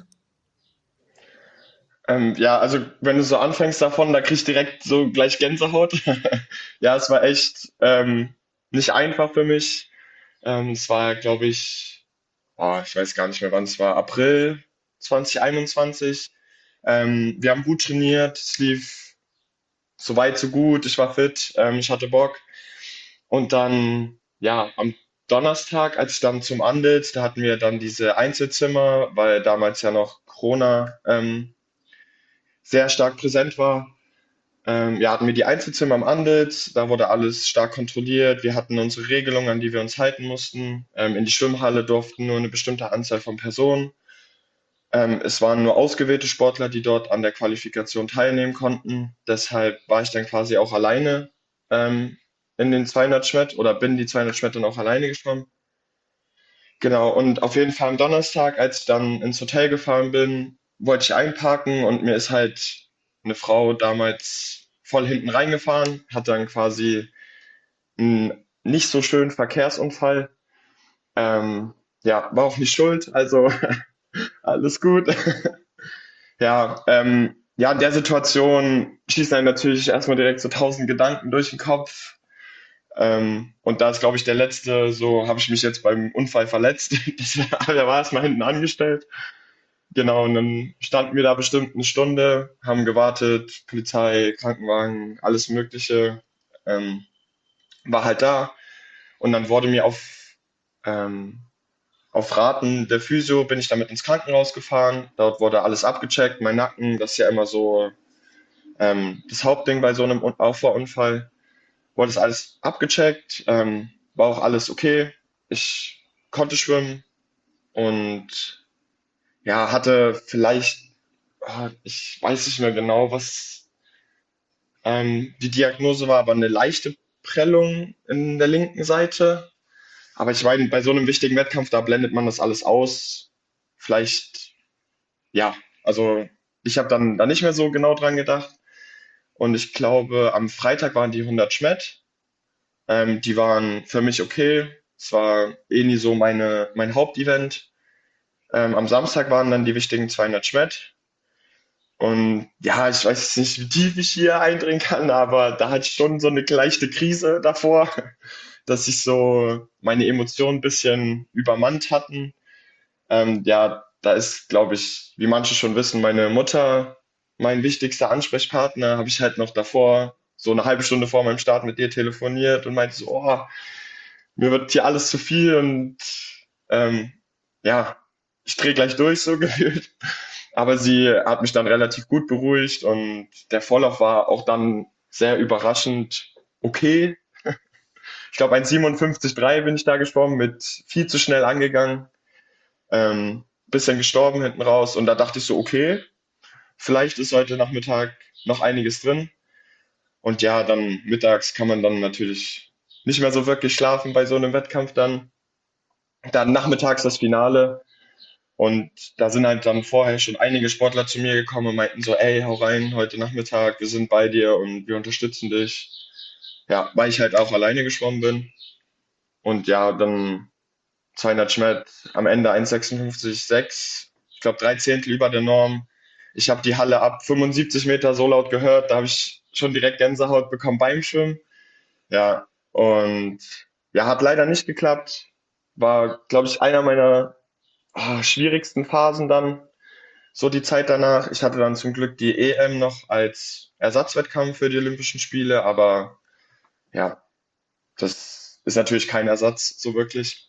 Ähm, ja, also wenn du so anfängst davon, da krieg ich direkt so gleich Gänsehaut. Ja, es war echt ähm, nicht einfach für mich. Ähm, es war, glaube ich, oh, ich weiß gar nicht mehr, wann es war, April zwanzig einundzwanzig. Ähm, wir haben gut trainiert, es lief so weit, so gut, ich war fit, ähm, ich hatte Bock. Und dann, ja, am Donnerstag, als ich dann zum Andels, da hatten wir dann diese Einzelzimmer, weil damals ja noch Corona ähm, sehr stark präsent war. Ähm, ja, hatten wir die Einzelzimmer am Anditz, da wurde alles stark kontrolliert. Wir hatten unsere Regelungen, an die wir uns halten mussten. Ähm, in die Schwimmhalle durften nur eine bestimmte Anzahl von Personen. Ähm, es waren nur ausgewählte Sportler, die dort an der Qualifikation teilnehmen konnten. Deshalb war ich dann quasi auch alleine ähm, in den zweihundert Schwett oder bin die zweihundert Schwett dann auch alleine geschwommen. Genau, und auf jeden Fall am Donnerstag, als ich dann ins Hotel gefahren bin, wollte ich einparken und mir ist halt eine Frau damals voll hinten reingefahren, hat dann quasi einen nicht so schönen Verkehrsunfall. Ähm, ja, war auch nicht schuld, also alles gut. Ja, ähm, ja, in der Situation schießen einem natürlich erstmal direkt so tausend Gedanken durch den Kopf. Ähm, und da ist, glaube ich, der letzte, so habe ich mich jetzt beim Unfall verletzt. Das, der war erstmal hinten angestellt. Genau, und dann standen wir da bestimmt eine Stunde, haben gewartet, Polizei, Krankenwagen, alles Mögliche, ähm, war halt da. Und dann wurde mir auf, ähm, auf Raten der Physio bin ich damit ins Krankenhaus gefahren. Dort wurde alles abgecheckt, mein Nacken, das ist ja immer so ähm, das Hauptding bei so einem Un- Auffahrunfall. Wurde das alles abgecheckt, ähm, war auch alles okay. Ich konnte schwimmen und ja, hatte vielleicht, ah, ich weiß nicht mehr genau, was ähm, die Diagnose war, aber eine leichte Prellung in der linken Seite. Aber ich meine, bei so einem wichtigen Wettkampf, da blendet man das alles aus. Vielleicht, ja, also ich habe dann da nicht mehr so genau dran gedacht. Und ich glaube, am Freitag waren die hundert Schmett. Ähm, die waren für mich okay. Es war eh nie so meine, mein Hauptevent. Ähm, am Samstag waren dann die wichtigen zweihundert Schmett. Und ja, ich weiß jetzt nicht, wie tief ich hier eindringen kann, aber da hatte ich schon so eine leichte Krise davor, dass sich so meine Emotionen ein bisschen übermannt hatten. Ähm, ja, da ist, glaube ich, wie manche schon wissen, meine Mutter mein wichtigster Ansprechpartner. Habe ich halt noch davor, so eine halbe Stunde vor meinem Start mit ihr telefoniert und meinte so, oh, mir wird hier alles zu viel und ähm, ja, ich drehe gleich durch, so gefühlt. Aber sie hat mich dann relativ gut beruhigt und der Vorlauf war auch dann sehr überraschend okay. Ich glaube, eins siebenundfünfzig Komma drei bin ich da geschwommen, mit viel zu schnell angegangen, ähm, bisschen gestorben hinten raus und da dachte ich so, okay, vielleicht ist heute Nachmittag noch einiges drin. Und ja, dann mittags kann man dann natürlich nicht mehr so wirklich schlafen bei so einem Wettkampf dann. Dann nachmittags das Finale. Und da sind halt dann vorher schon einige Sportler zu mir gekommen und meinten so, ey, hau rein heute Nachmittag, wir sind bei dir und wir unterstützen dich. Ja, weil ich halt auch alleine geschwommen bin. Und ja, dann zweihundert Schmett, am Ende eins sechsundfünfzig Komma sechs, ich glaube drei Zehntel über der Norm. Ich habe die Halle ab fünfundsiebzig Meter so laut gehört, da habe ich schon direkt Gänsehaut bekommen beim Schwimmen. Ja, und ja, hat leider nicht geklappt. War, glaube ich, einer meiner ah, schwierigsten Phasen dann, so die Zeit danach. Ich hatte dann zum Glück die E M noch als Ersatzwettkampf für die Olympischen Spiele, aber ja, das ist natürlich kein Ersatz so wirklich.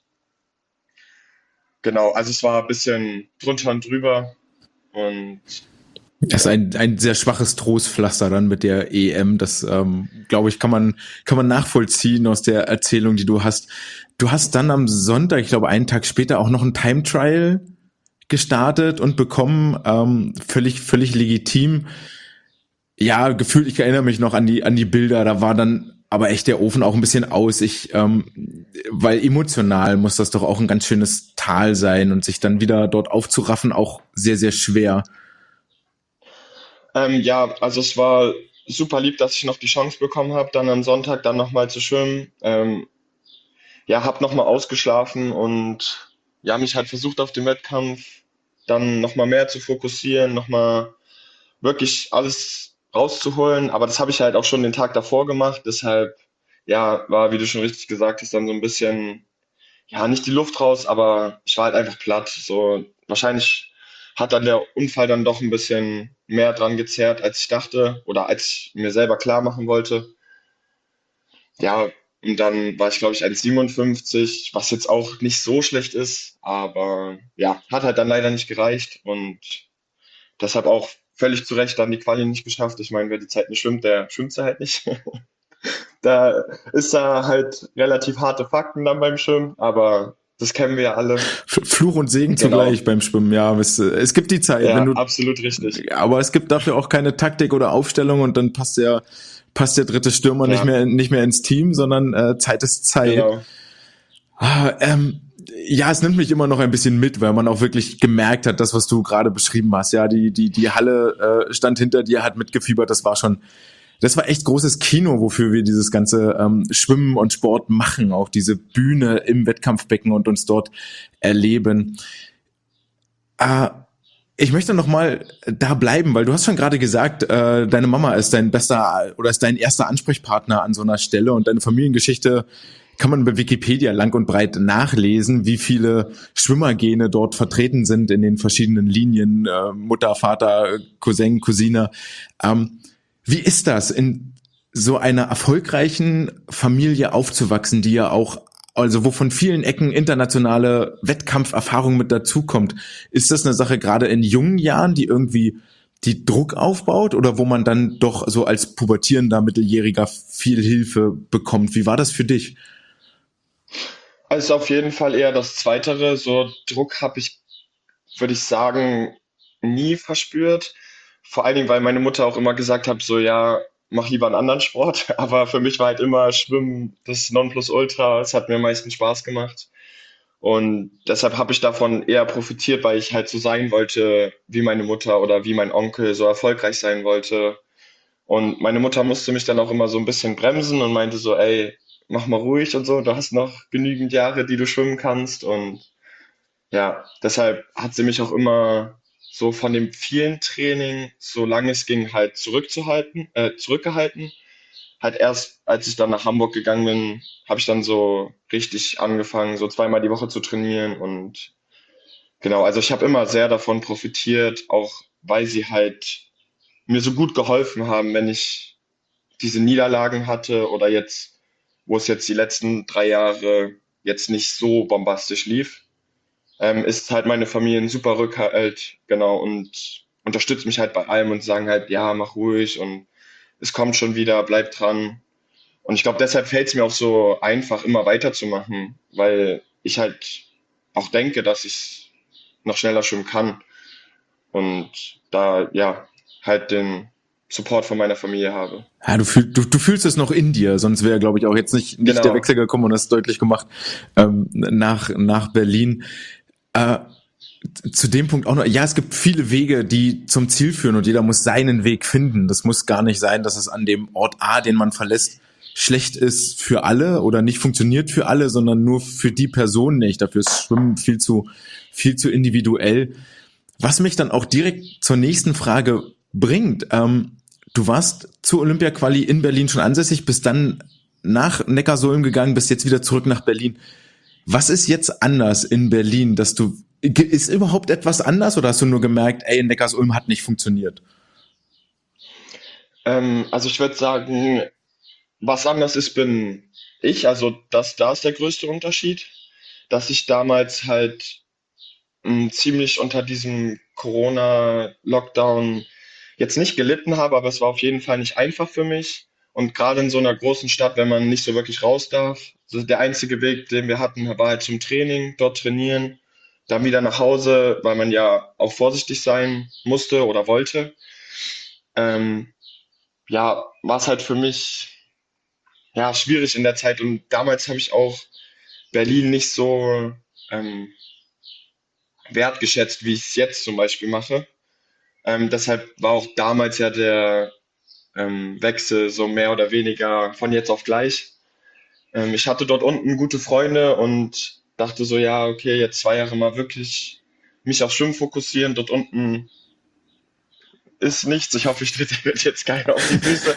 Genau, also es war ein bisschen drunter und drüber und Das ist ja. ein, ein sehr schwaches Trostpflaster dann mit der E M. Das, ähm, glaube ich, kann man, kann man nachvollziehen aus der Erzählung, die du hast. Du hast dann am Sonntag, ich glaube, einen Tag später auch noch ein Time Trial gestartet und bekommen, ähm, völlig, völlig legitim. Ja, gefühlt, ich erinnere mich noch an die, an die Bilder, da war dann aber echt der Ofen auch ein bisschen aus. Ich, ähm, weil emotional muss das doch auch ein ganz schönes Tal sein und sich dann wieder dort aufzuraffen, auch sehr, sehr schwer. Ähm, ja, also es war super lieb, dass ich noch die Chance bekommen habe, dann am Sonntag dann nochmal zu schwimmen. Ähm, ja, habe nochmal ausgeschlafen und ja, mich halt versucht auf den Wettkampf dann nochmal mehr zu fokussieren, nochmal wirklich alles rauszuholen. Aber das habe ich halt auch schon den Tag davor gemacht. Deshalb, ja, war, wie du schon richtig gesagt hast, dann so ein bisschen, ja, nicht die Luft raus, aber ich war halt einfach platt. So, wahrscheinlich hat dann der Unfall dann doch ein bisschen mehr dran gezerrt, als ich dachte oder als ich mir selber klar machen wollte. Ja, und dann war ich, glaube ich, eins siebenundfünfzig, was jetzt auch nicht so schlecht ist, aber ja, hat halt dann leider nicht gereicht und deshalb auch völlig zu Recht dann die Quali nicht geschafft. Ich meine, wer die Zeit nicht schwimmt, der schwimmt sie halt nicht. Da ist da halt relativ harte Fakten dann beim Schwimmen, aber das kennen wir ja alle. Fluch und Segen Genau. zugleich beim Schwimmen, ja. Es, es gibt die Zeit, wenn Ja, du, absolut richtig. aber es gibt dafür auch keine Taktik oder Aufstellung und dann passt der, passt der dritte Stürmer nicht Ja, mehr, nicht mehr ins Team, sondern äh, Zeit ist Zeit. genau. Ah, ähm, ja, es nimmt mich immer noch ein bisschen mit, weil man auch wirklich gemerkt hat, das, was du gerade beschrieben hast. Ja, die, die, die Halle äh, stand hinter dir, hat mitgefiebert. Das war schon, das war echt großes Kino, wofür wir dieses ganze ähm, Schwimmen und Sport machen. Auch diese Bühne im Wettkampfbecken und uns dort erleben. Äh, ich möchte noch mal da bleiben, weil du hast schon gerade gesagt, äh, deine Mama ist dein bester oder ist dein erster Ansprechpartner an so einer Stelle und deine Familiengeschichte kann man bei Wikipedia lang und breit nachlesen, wie viele Schwimmergene dort vertreten sind in den verschiedenen Linien, äh, Mutter, Vater, Cousin, Cousine. Ähm, wie ist das, in so einer erfolgreichen Familie aufzuwachsen, die ja auch, also wo von vielen Ecken internationale Wettkampferfahrung mit dazukommt? Ist das eine Sache gerade in jungen Jahren, die irgendwie die Druck aufbaut oder wo man dann doch so als pubertierender Mitteljähriger viel Hilfe bekommt? Wie war das für dich? Also auf jeden Fall eher das Zweitere. So Druck habe ich, würde ich sagen, nie verspürt. Vor allen Dingen, weil meine Mutter auch immer gesagt hat, so ja, mach lieber einen anderen Sport. Aber für mich war halt immer Schwimmen das Nonplusultra. Es hat mir am meisten Spaß gemacht. Und deshalb habe ich davon eher profitiert, weil ich halt so sein wollte wie meine Mutter oder wie mein Onkel, so erfolgreich sein wollte. Und meine Mutter musste mich dann auch immer so ein bisschen bremsen und meinte so, ey, mach mal ruhig und so, du hast noch genügend Jahre, die du schwimmen kannst. Und ja, deshalb hat sie mich auch immer so von dem vielen Training, solange es ging, halt zurückzuhalten, äh, zurückgehalten. Halt erst, als ich dann nach Hamburg gegangen bin, habe ich dann so richtig angefangen, so zweimal die Woche zu trainieren. Und genau, also ich habe immer sehr davon profitiert, auch weil sie halt mir so gut geholfen haben, wenn ich diese Niederlagen hatte oder jetzt, wo es jetzt die letzten drei Jahre jetzt nicht so bombastisch lief, ähm, ist halt meine Familie ein super Rückhalt, genau, und unterstützt mich halt bei allem und sagen halt, ja, mach ruhig und es kommt schon wieder, bleib dran. Und ich glaube, deshalb fällt es mir auch so einfach, immer weiterzumachen, weil ich halt auch denke, dass ich noch schneller schwimmen kann und da, ja, halt den Support von meiner Familie habe. Ja, du, fühl, du, du fühlst es noch in dir, sonst wäre, glaube ich, auch jetzt nicht, nicht der Genau. Wechsel gekommen und das deutlich gemacht ähm, nach, nach Berlin. Äh, zu dem Punkt auch noch, ja, es gibt viele Wege, die zum Ziel führen und jeder muss seinen Weg finden. Das muss gar nicht sein, dass es an dem Ort A, den man verlässt, schlecht ist für alle oder nicht funktioniert für alle, sondern nur für die Person nicht. Dafür ist Schwimmen viel zu, viel zu individuell. Was mich dann auch direkt zur nächsten Frage bringt. Ähm, du warst zur Olympia-Quali in Berlin schon ansässig, bist dann nach Neckarsulm gegangen, bist jetzt wieder zurück nach Berlin. Was ist jetzt anders in Berlin, dass du, ist überhaupt etwas anders oder hast du nur gemerkt, ey, in Neckarsulm hat nicht funktioniert? Ähm, also ich würde sagen, was anders ist, bin ich. Also das, da ist der größte Unterschied, dass ich damals halt mh, ziemlich unter diesem Corona-Lockdown jetzt nicht gelitten habe, aber es war auf jeden Fall nicht einfach für mich. Und gerade in so einer großen Stadt, wenn man nicht so wirklich raus darf, so der einzige Weg, den wir hatten, war halt zum Training, dort trainieren, dann wieder nach Hause, weil man ja auch vorsichtig sein musste oder wollte. Ähm, ja, war es halt für mich ja schwierig in der Zeit und damals habe ich auch Berlin nicht so ähm, wertgeschätzt, wie ich es jetzt zum Beispiel mache. Ähm, deshalb war auch damals ja der ähm, Wechsel so mehr oder weniger von jetzt auf gleich. Ähm, ich hatte dort unten gute Freunde und dachte so, ja, okay, jetzt zwei Jahre mal wirklich mich auf Schwimmen fokussieren. Dort unten ist nichts. Ich hoffe, ich trete jetzt keiner auf die Füße.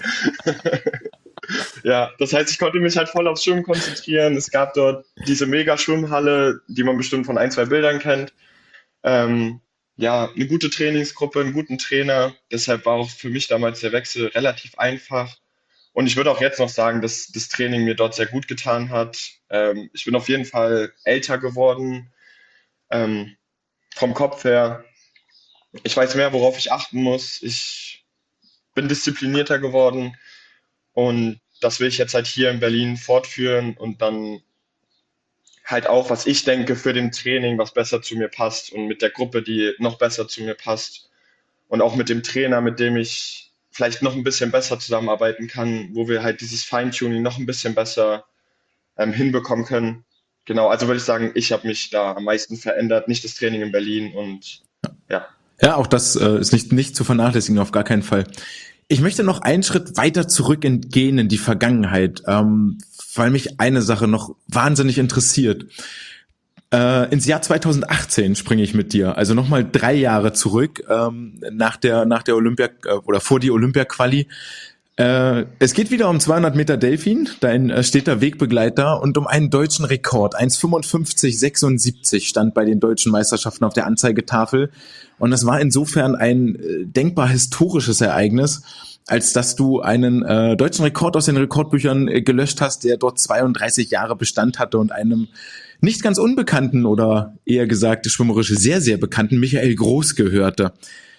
Ja, das heißt, ich konnte mich halt voll aufs Schwimmen konzentrieren. Es gab dort diese Mega-Schwimmhalle, die man bestimmt von ein, zwei Bildern kennt. Ähm, ja, eine gute Trainingsgruppe, einen guten Trainer. Deshalb war auch für mich damals der Wechsel relativ einfach. Und ich würde auch jetzt noch sagen, dass das Training mir dort sehr gut getan hat. Ähm, ich bin auf jeden Fall älter geworden, ähm, vom Kopf her. ich weiß mehr, worauf ich achten muss. Ich bin disziplinierter geworden und das will ich jetzt halt hier in Berlin fortführen und dann halt auch, was ich denke, für den Training, was besser zu mir passt und mit der Gruppe, die noch besser zu mir passt und auch mit dem Trainer, mit dem ich vielleicht noch ein bisschen besser zusammenarbeiten kann, wo wir halt dieses Feintuning noch ein bisschen besser ähm, hinbekommen können. Genau, also würde ich sagen, ich habe mich da am meisten verändert, nicht das Training in Berlin und ja. Ja, auch das äh, ist nicht, nicht zu vernachlässigen, auf gar keinen Fall. Ich möchte noch einen Schritt weiter zurückgehen in die Vergangenheit, ähm, weil mich eine Sache noch wahnsinnig interessiert. Äh, ins Jahr zweitausendachtzehn springe ich mit dir, also nochmal drei Jahre zurück, ähm, nach der nach der Olympia äh, oder vor die Olympia-Quali. Äh, es geht wieder um zweihundert Meter Delfin, dein äh, steter Wegbegleiter, und um einen deutschen Rekord. eins fünfundfünfzig sechsundsiebzig stand bei den deutschen Meisterschaften auf der Anzeigetafel. Und das war insofern ein äh, denkbar historisches Ereignis, als dass du einen äh, deutschen Rekord aus den Rekordbüchern äh, gelöscht hast, der dort zweiunddreißig Jahre Bestand hatte und einem nicht ganz unbekannten oder eher gesagt schwimmerisch sehr, sehr bekannten Michael Groß gehörte.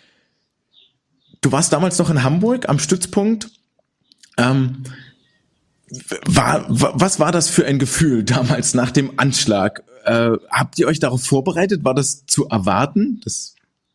Du warst damals noch in Hamburg am Stützpunkt. Ähm, war, was war das für ein Gefühl damals nach dem Anschlag? Äh, habt ihr euch darauf vorbereitet? War das zu erwarten? Das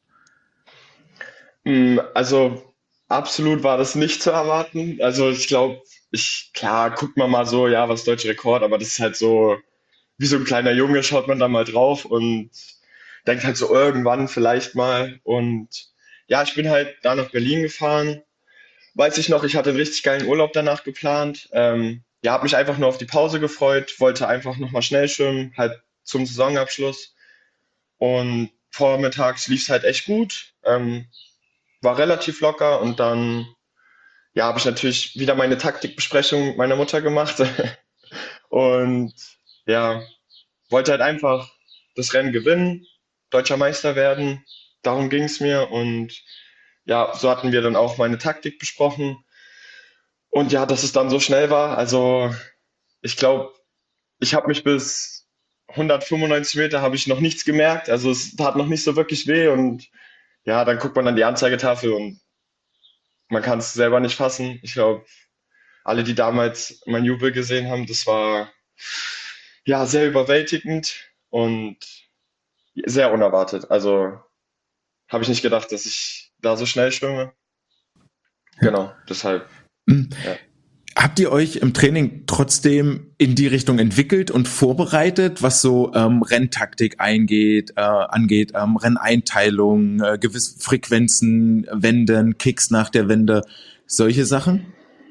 Mm, Also absolut war das nicht zu erwarten. Also ich glaube, ich, klar, guckt man mal so, ja, was ist deutscher Rekord, aber das ist halt so, wie so ein kleiner Junge schaut man da mal drauf und denkt halt so irgendwann vielleicht mal. Und ja, ich bin halt da nach Berlin gefahren. Weiß ich noch, ich hatte einen richtig geilen Urlaub danach geplant. Ähm, ja, habe mich einfach nur auf die Pause gefreut, wollte einfach nochmal schnell schwimmen, halt zum Saisonabschluss. Und vormittags lief es halt echt gut, ähm, war relativ locker und dann, ja, habe ich natürlich wieder meine Taktikbesprechung mit meiner Mutter gemacht und ja, wollte halt einfach das Rennen gewinnen, deutscher Meister werden. Darum ging es mir und ja, so hatten wir dann auch meine Taktik besprochen. Und ja, dass es dann so schnell war, also ich glaube, ich habe mich bis hundertfünfundneunzig Meter habe ich noch nichts gemerkt. Also es tat noch nicht so wirklich weh und ja, dann guckt man an die Anzeigetafel und man kann es selber nicht fassen. Ich glaube, alle, die damals mein Jubel gesehen haben, das war ja sehr überwältigend und sehr unerwartet. Also habe ich nicht gedacht, dass ich da so schnell schwimme. Genau, deshalb, ja. Habt ihr euch im Training trotzdem in die Richtung entwickelt und vorbereitet, was so ähm, Renntaktik eingeht, äh, angeht, ähm, Renneinteilung, äh, gewisse Frequenzen, Wenden, Kicks nach der Wende, solche Sachen?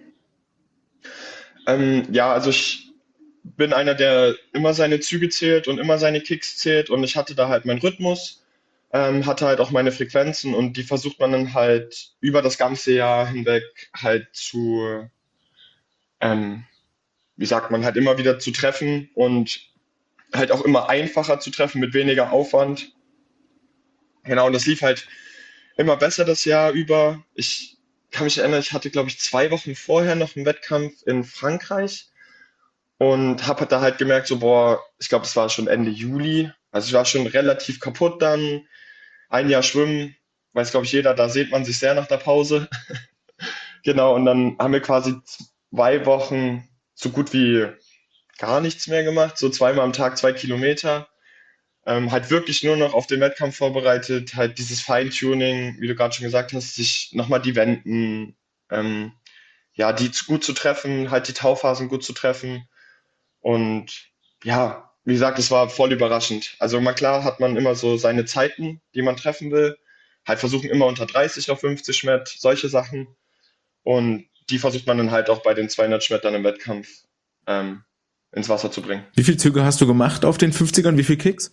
Ähm, ja, also ich bin einer, der immer seine Züge zählt und immer seine Kicks zählt und ich hatte da halt meinen Rhythmus, ähm, hatte halt auch meine Frequenzen und die versucht man dann halt über das ganze Jahr hinweg halt zu, ähm, wie sagt man, halt immer wieder zu treffen und halt auch immer einfacher zu treffen mit weniger Aufwand. Genau, und das lief halt immer besser das Jahr über. Ich kann mich erinnern, ich hatte, glaube ich, zwei Wochen vorher noch einen Wettkampf in Frankreich und habe da halt gemerkt, so, boah, ich glaube, es war schon Ende Juli. Also ich war schon relativ kaputt dann. Ein Jahr schwimmen, weiß, glaube ich, jeder, da sehnt man sich sehr nach der Pause. Genau, und dann haben wir quasi zwei Wochen so gut wie gar nichts mehr gemacht, so zweimal am Tag zwei Kilometer. Ähm, halt wirklich nur noch auf den Wettkampf vorbereitet, halt dieses Feintuning, wie du gerade schon gesagt hast, sich nochmal die Wenden, ähm, ja, die zu- gut zu treffen, halt die Tauphasen gut zu treffen. Und ja, wie gesagt, es war voll überraschend. Also mal klar hat man immer so seine Zeiten, die man treffen will. Halt versuchen immer unter dreißig auf fünfzig Schritt, solche Sachen. Und die versucht man dann halt auch bei den zweihundert Schritt dann im Wettkampf ähm, ins Wasser zu bringen. Wie viele Züge hast du gemacht auf den fünfzigern? Wie viele Kicks?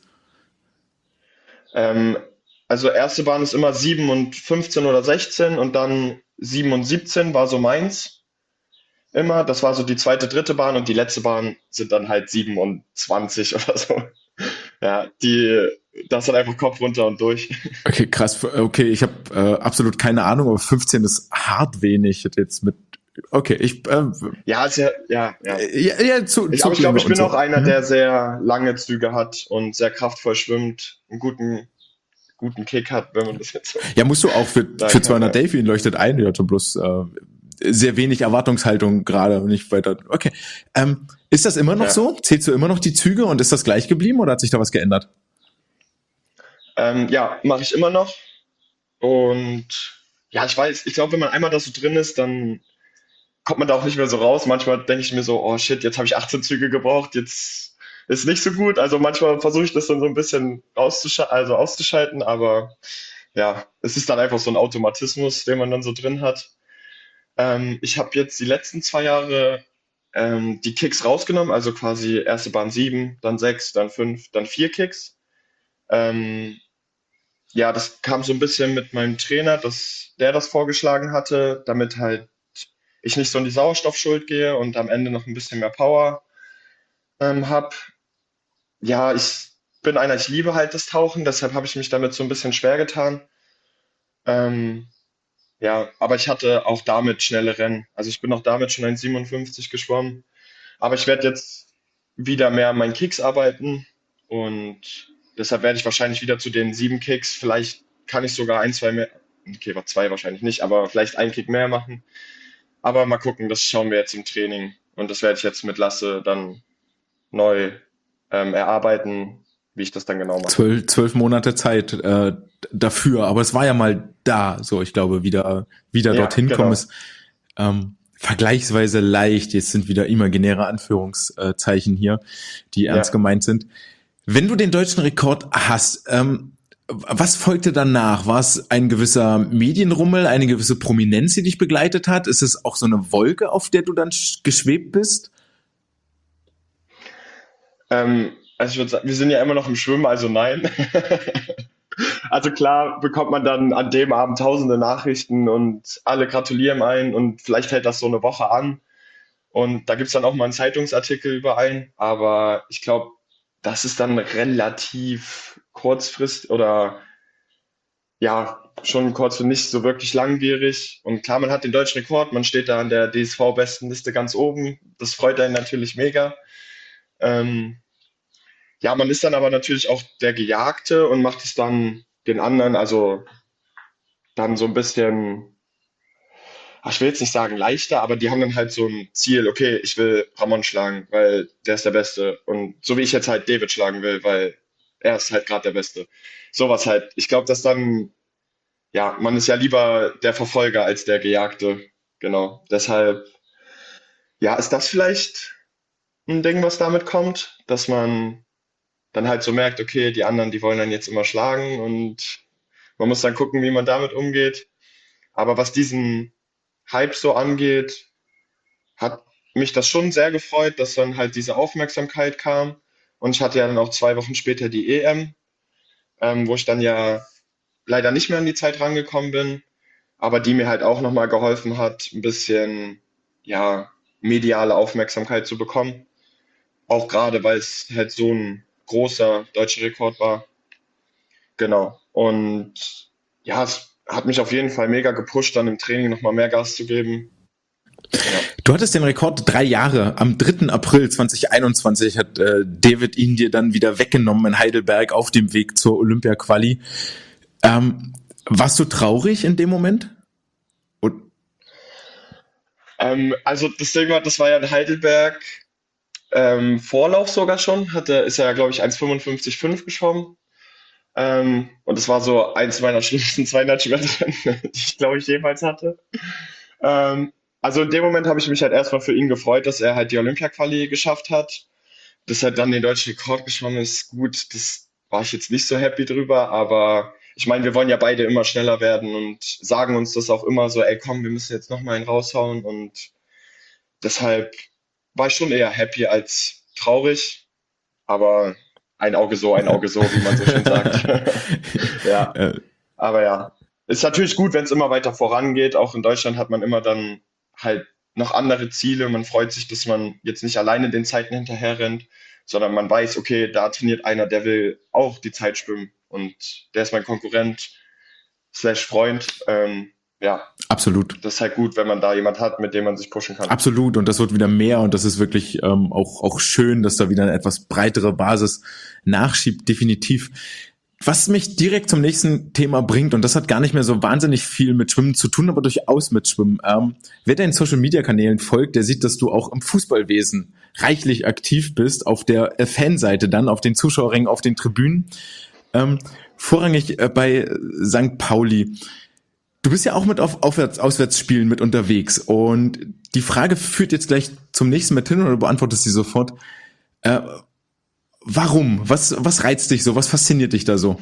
Ähm, also erste Bahn ist immer sieben und fünfzehn oder sechzehn und dann sieben und siebzehn war so meins immer. Das war so die zweite, dritte Bahn und die letzte Bahn sind dann halt siebenundzwanzig oder so. Ja, die, das ist dann einfach Kopf runter und durch. Okay, krass. Okay, ich habe äh, absolut keine Ahnung, aber fünfzehn ist hart wenig jetzt mit. Okay, ich äh, Ja, ist ja, ja, ja. ja, ja zu, Ich, aber ich glaube, Zugringe ich und bin so. auch einer, Mhm. der sehr lange Züge hat und sehr kraftvoll schwimmt, einen guten, guten Kick hat, wenn man das jetzt so Ja, musst du auch für, sagen für kann. zweihundert Ja. Delfin leuchtet ein, ja, zum bloß äh, sehr wenig Erwartungshaltung gerade und nicht weiter. Okay. Ähm, ist das immer noch Ja. so? Zählst du immer noch die Züge und ist das gleich geblieben oder hat sich da was geändert? Ähm, ja, mache ich immer noch. Und ja, ich weiß, ich glaube, wenn man einmal da so drin ist, dann kommt man da auch nicht mehr so raus. Manchmal denke ich mir so, oh shit, jetzt habe ich achtzehn Züge gebraucht, jetzt ist nicht so gut. Also manchmal versuche ich das dann so ein bisschen auszuschalten, also auszuschalten, aber ja, es ist dann einfach so ein Automatismus, den man dann so drin hat. Ähm, ich habe jetzt die letzten zwei Jahre ähm, die Kicks rausgenommen, also quasi erste Bahn sieben, dann sechs, dann fünf, dann vier Kicks. Ähm, ja, das kam so ein bisschen mit meinem Trainer, dass der das vorgeschlagen hatte, damit halt ich nicht so in die Sauerstoffschuld gehe und am Ende noch ein bisschen mehr Power ähm, habe. Ja, ich bin einer, ich liebe halt das Tauchen, deshalb habe ich mich damit so ein bisschen schwer getan. Ähm, ja, aber ich hatte auch damit schnelle Rennen. Also ich bin auch damit schon eins siebenundfünfzig geschwommen. Aber ich werde jetzt wieder mehr an meinen Kicks arbeiten und deshalb werde ich wahrscheinlich wieder zu den sieben Kicks. Vielleicht kann ich sogar ein, zwei mehr, okay, war zwei wahrscheinlich nicht, aber vielleicht einen Kick mehr machen. Aber mal gucken, das schauen wir jetzt im Training und das werde ich jetzt mit Lasse dann neu ähm, erarbeiten, wie ich das dann genau mache. Zwölf, zwölf Monate Zeit äh, dafür, aber es war ja mal da, so ich glaube, wieder, wieder Ja, dorthin kommen genau. ist ähm, vergleichsweise leicht. Jetzt sind wieder imaginäre Anführungszeichen hier, die ernst Ja. gemeint sind. Wenn du den deutschen Rekord hast, ähm, was folgte danach? War es ein gewisser Medienrummel, eine gewisse Prominenz, die dich begleitet hat? Ist es auch so eine Wolke, auf der du dann sch- geschwebt bist? Ähm, also ich würde sagen, wir sind ja immer noch im Schwimmen, also nein. Also klar bekommt man dann an dem Abend tausende Nachrichten und alle gratulieren ein und vielleicht hält das so eine Woche an. Und da gibt's dann auch mal einen Zeitungsartikel über einen, aber ich glaube, das ist dann relativ kurzfristig oder ja, schon kurz und nicht so wirklich langwierig. Und klar, man hat den deutschen Rekord, man steht da an der D S V-Bestenliste ganz oben. Das freut einen natürlich mega. Ähm, ja, man ist dann aber natürlich auch der Gejagte und macht es dann den anderen, also dann so ein bisschen, ach, ich will jetzt nicht sagen leichter, aber die haben dann halt so ein Ziel, okay, ich will Ramon schlagen, weil der ist der Beste. Und so wie ich jetzt halt David schlagen will, weil er ist halt gerade der Beste. Sowas halt. Ich glaube, dass dann, ja, man ist ja lieber der Verfolger als der Gejagte. Genau. Deshalb, ja, ist das vielleicht ein Ding, was damit kommt, dass man dann halt so merkt, okay, die anderen, die wollen dann jetzt immer schlagen und man muss dann gucken, wie man damit umgeht. Aber was diesen Hype so angeht, hat mich das schon sehr gefreut, dass dann halt diese Aufmerksamkeit kam. Und ich hatte ja dann auch zwei Wochen später die E M, ähm, wo ich dann ja leider nicht mehr an die Zeit rangekommen bin, aber die mir halt auch nochmal geholfen hat, ein bisschen, ja, mediale Aufmerksamkeit zu bekommen. Auch gerade, weil es halt so ein großer deutscher Rekord war. Genau. Und ja, es hat mich auf jeden Fall mega gepusht, dann im Training nochmal mehr Gas zu geben. Ja. Du hattest den Rekord drei Jahre. Am dritten April zweitausendeinundzwanzig hat äh, David ihn dir dann wieder weggenommen in Heidelberg auf dem Weg zur Olympia-Quali. Ähm, warst du traurig in dem Moment? Und Ähm, also das Ding war, das war ja in Heidelberg ähm, Vorlauf sogar schon, hatte, ist ja, glaube ich, eins fünfundfünfzig Komma fünf geschwommen. Ähm, und das war so eins meiner schlimmsten zweihundert-Schwimmen, die ich, glaube ich, jemals hatte. Ähm, also in dem Moment habe ich mich halt erstmal für ihn gefreut, dass er halt die Olympia-Quali geschafft hat. Dass er dann den deutschen Rekord geschwommen ist, gut, das war ich jetzt nicht so happy drüber, aber ich meine, wir wollen ja beide immer schneller werden und sagen uns das auch immer so, ey komm, wir müssen jetzt noch mal einen raushauen und deshalb war ich schon eher happy als traurig, aber ein Auge so, ein Auge so, wie man so schön sagt. Ja, äh, aber ja, ist natürlich gut, wenn es immer weiter vorangeht. Auch in Deutschland hat man immer dann halt noch andere Ziele. Man freut sich, dass man jetzt nicht alleine den Zeiten hinterher rennt, sondern man weiß, okay, da trainiert einer, der will auch die Zeit schwimmen und der ist mein Konkurrent slash Freund. Ähm, ja, absolut. das ist halt gut, wenn man da jemand hat, mit dem man sich pushen kann. Absolut, und das wird wieder mehr und das ist wirklich ähm, auch, auch schön, dass da wieder eine etwas breitere Basis nachschiebt, definitiv. Was mich direkt zum nächsten Thema bringt, und das hat gar nicht mehr so wahnsinnig viel mit Schwimmen zu tun, aber durchaus mit Schwimmen. Ähm, wer deinen Social-Media-Kanälen folgt, der sieht, dass du auch im Fußballwesen reichlich aktiv bist, auf der äh, Fanseite dann, auf den Zuschauerrängen, auf den Tribünen, ähm, vorrangig äh, bei Sankt Pauli. Du bist ja auch mit auf Aufwärts, Auswärtsspielen mit unterwegs, und die Frage führt jetzt gleich zum nächsten mit hin, oder du beantwortest sie sofort. Äh, Warum? Was, was reizt dich so? Was fasziniert dich da so?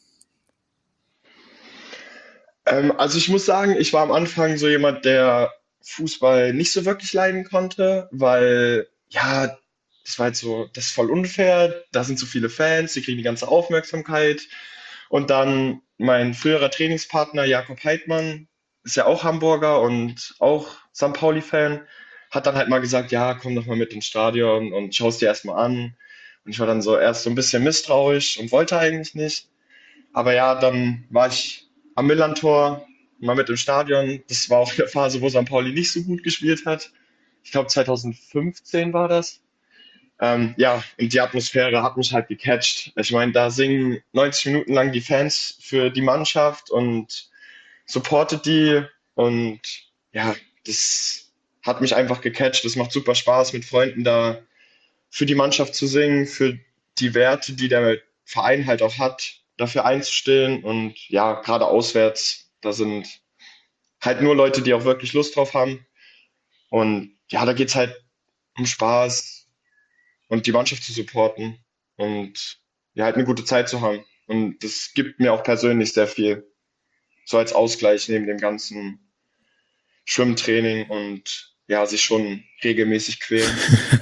Ähm, also ich muss sagen, ich war am Anfang so jemand, der Fußball nicht so wirklich leiden konnte, weil ja, das war halt so, das ist voll unfair, da sind so viele Fans, die kriegen die ganze Aufmerksamkeit. Und dann mein früherer Trainingspartner Jakob Heidmann ist ja auch Hamburger und auch Sankt Pauli-Fan, hat dann halt mal gesagt, ja, komm doch mal mit ins Stadion und schau es dir erstmal an. Und ich war dann so erst so ein bisschen misstrauisch und wollte eigentlich nicht. Aber ja, dann war ich am Millerntor mal mit im Stadion. Das war auch eine Phase, wo Sankt Pauli nicht so gut gespielt hat. Ich glaube zwanzig fünfzehn war das. Ähm, ja, und die Atmosphäre hat mich halt gecatcht. Ich meine, da singen neunzig Minuten lang die Fans für die Mannschaft und supportet die. Und ja, das hat mich einfach gecatcht. Das macht super Spaß, mit Freunden da für die Mannschaft zu singen, für die Werte, die der Verein halt auch hat, dafür einzustehen. Und ja, gerade auswärts, da sind halt nur Leute, die auch wirklich Lust drauf haben. Und ja, da geht's halt um Spaß und die Mannschaft zu supporten und ja, halt eine gute Zeit zu haben. Und das gibt mir auch persönlich sehr viel, so als Ausgleich neben dem ganzen Schwimmtraining und ja, sich schon regelmäßig quälen.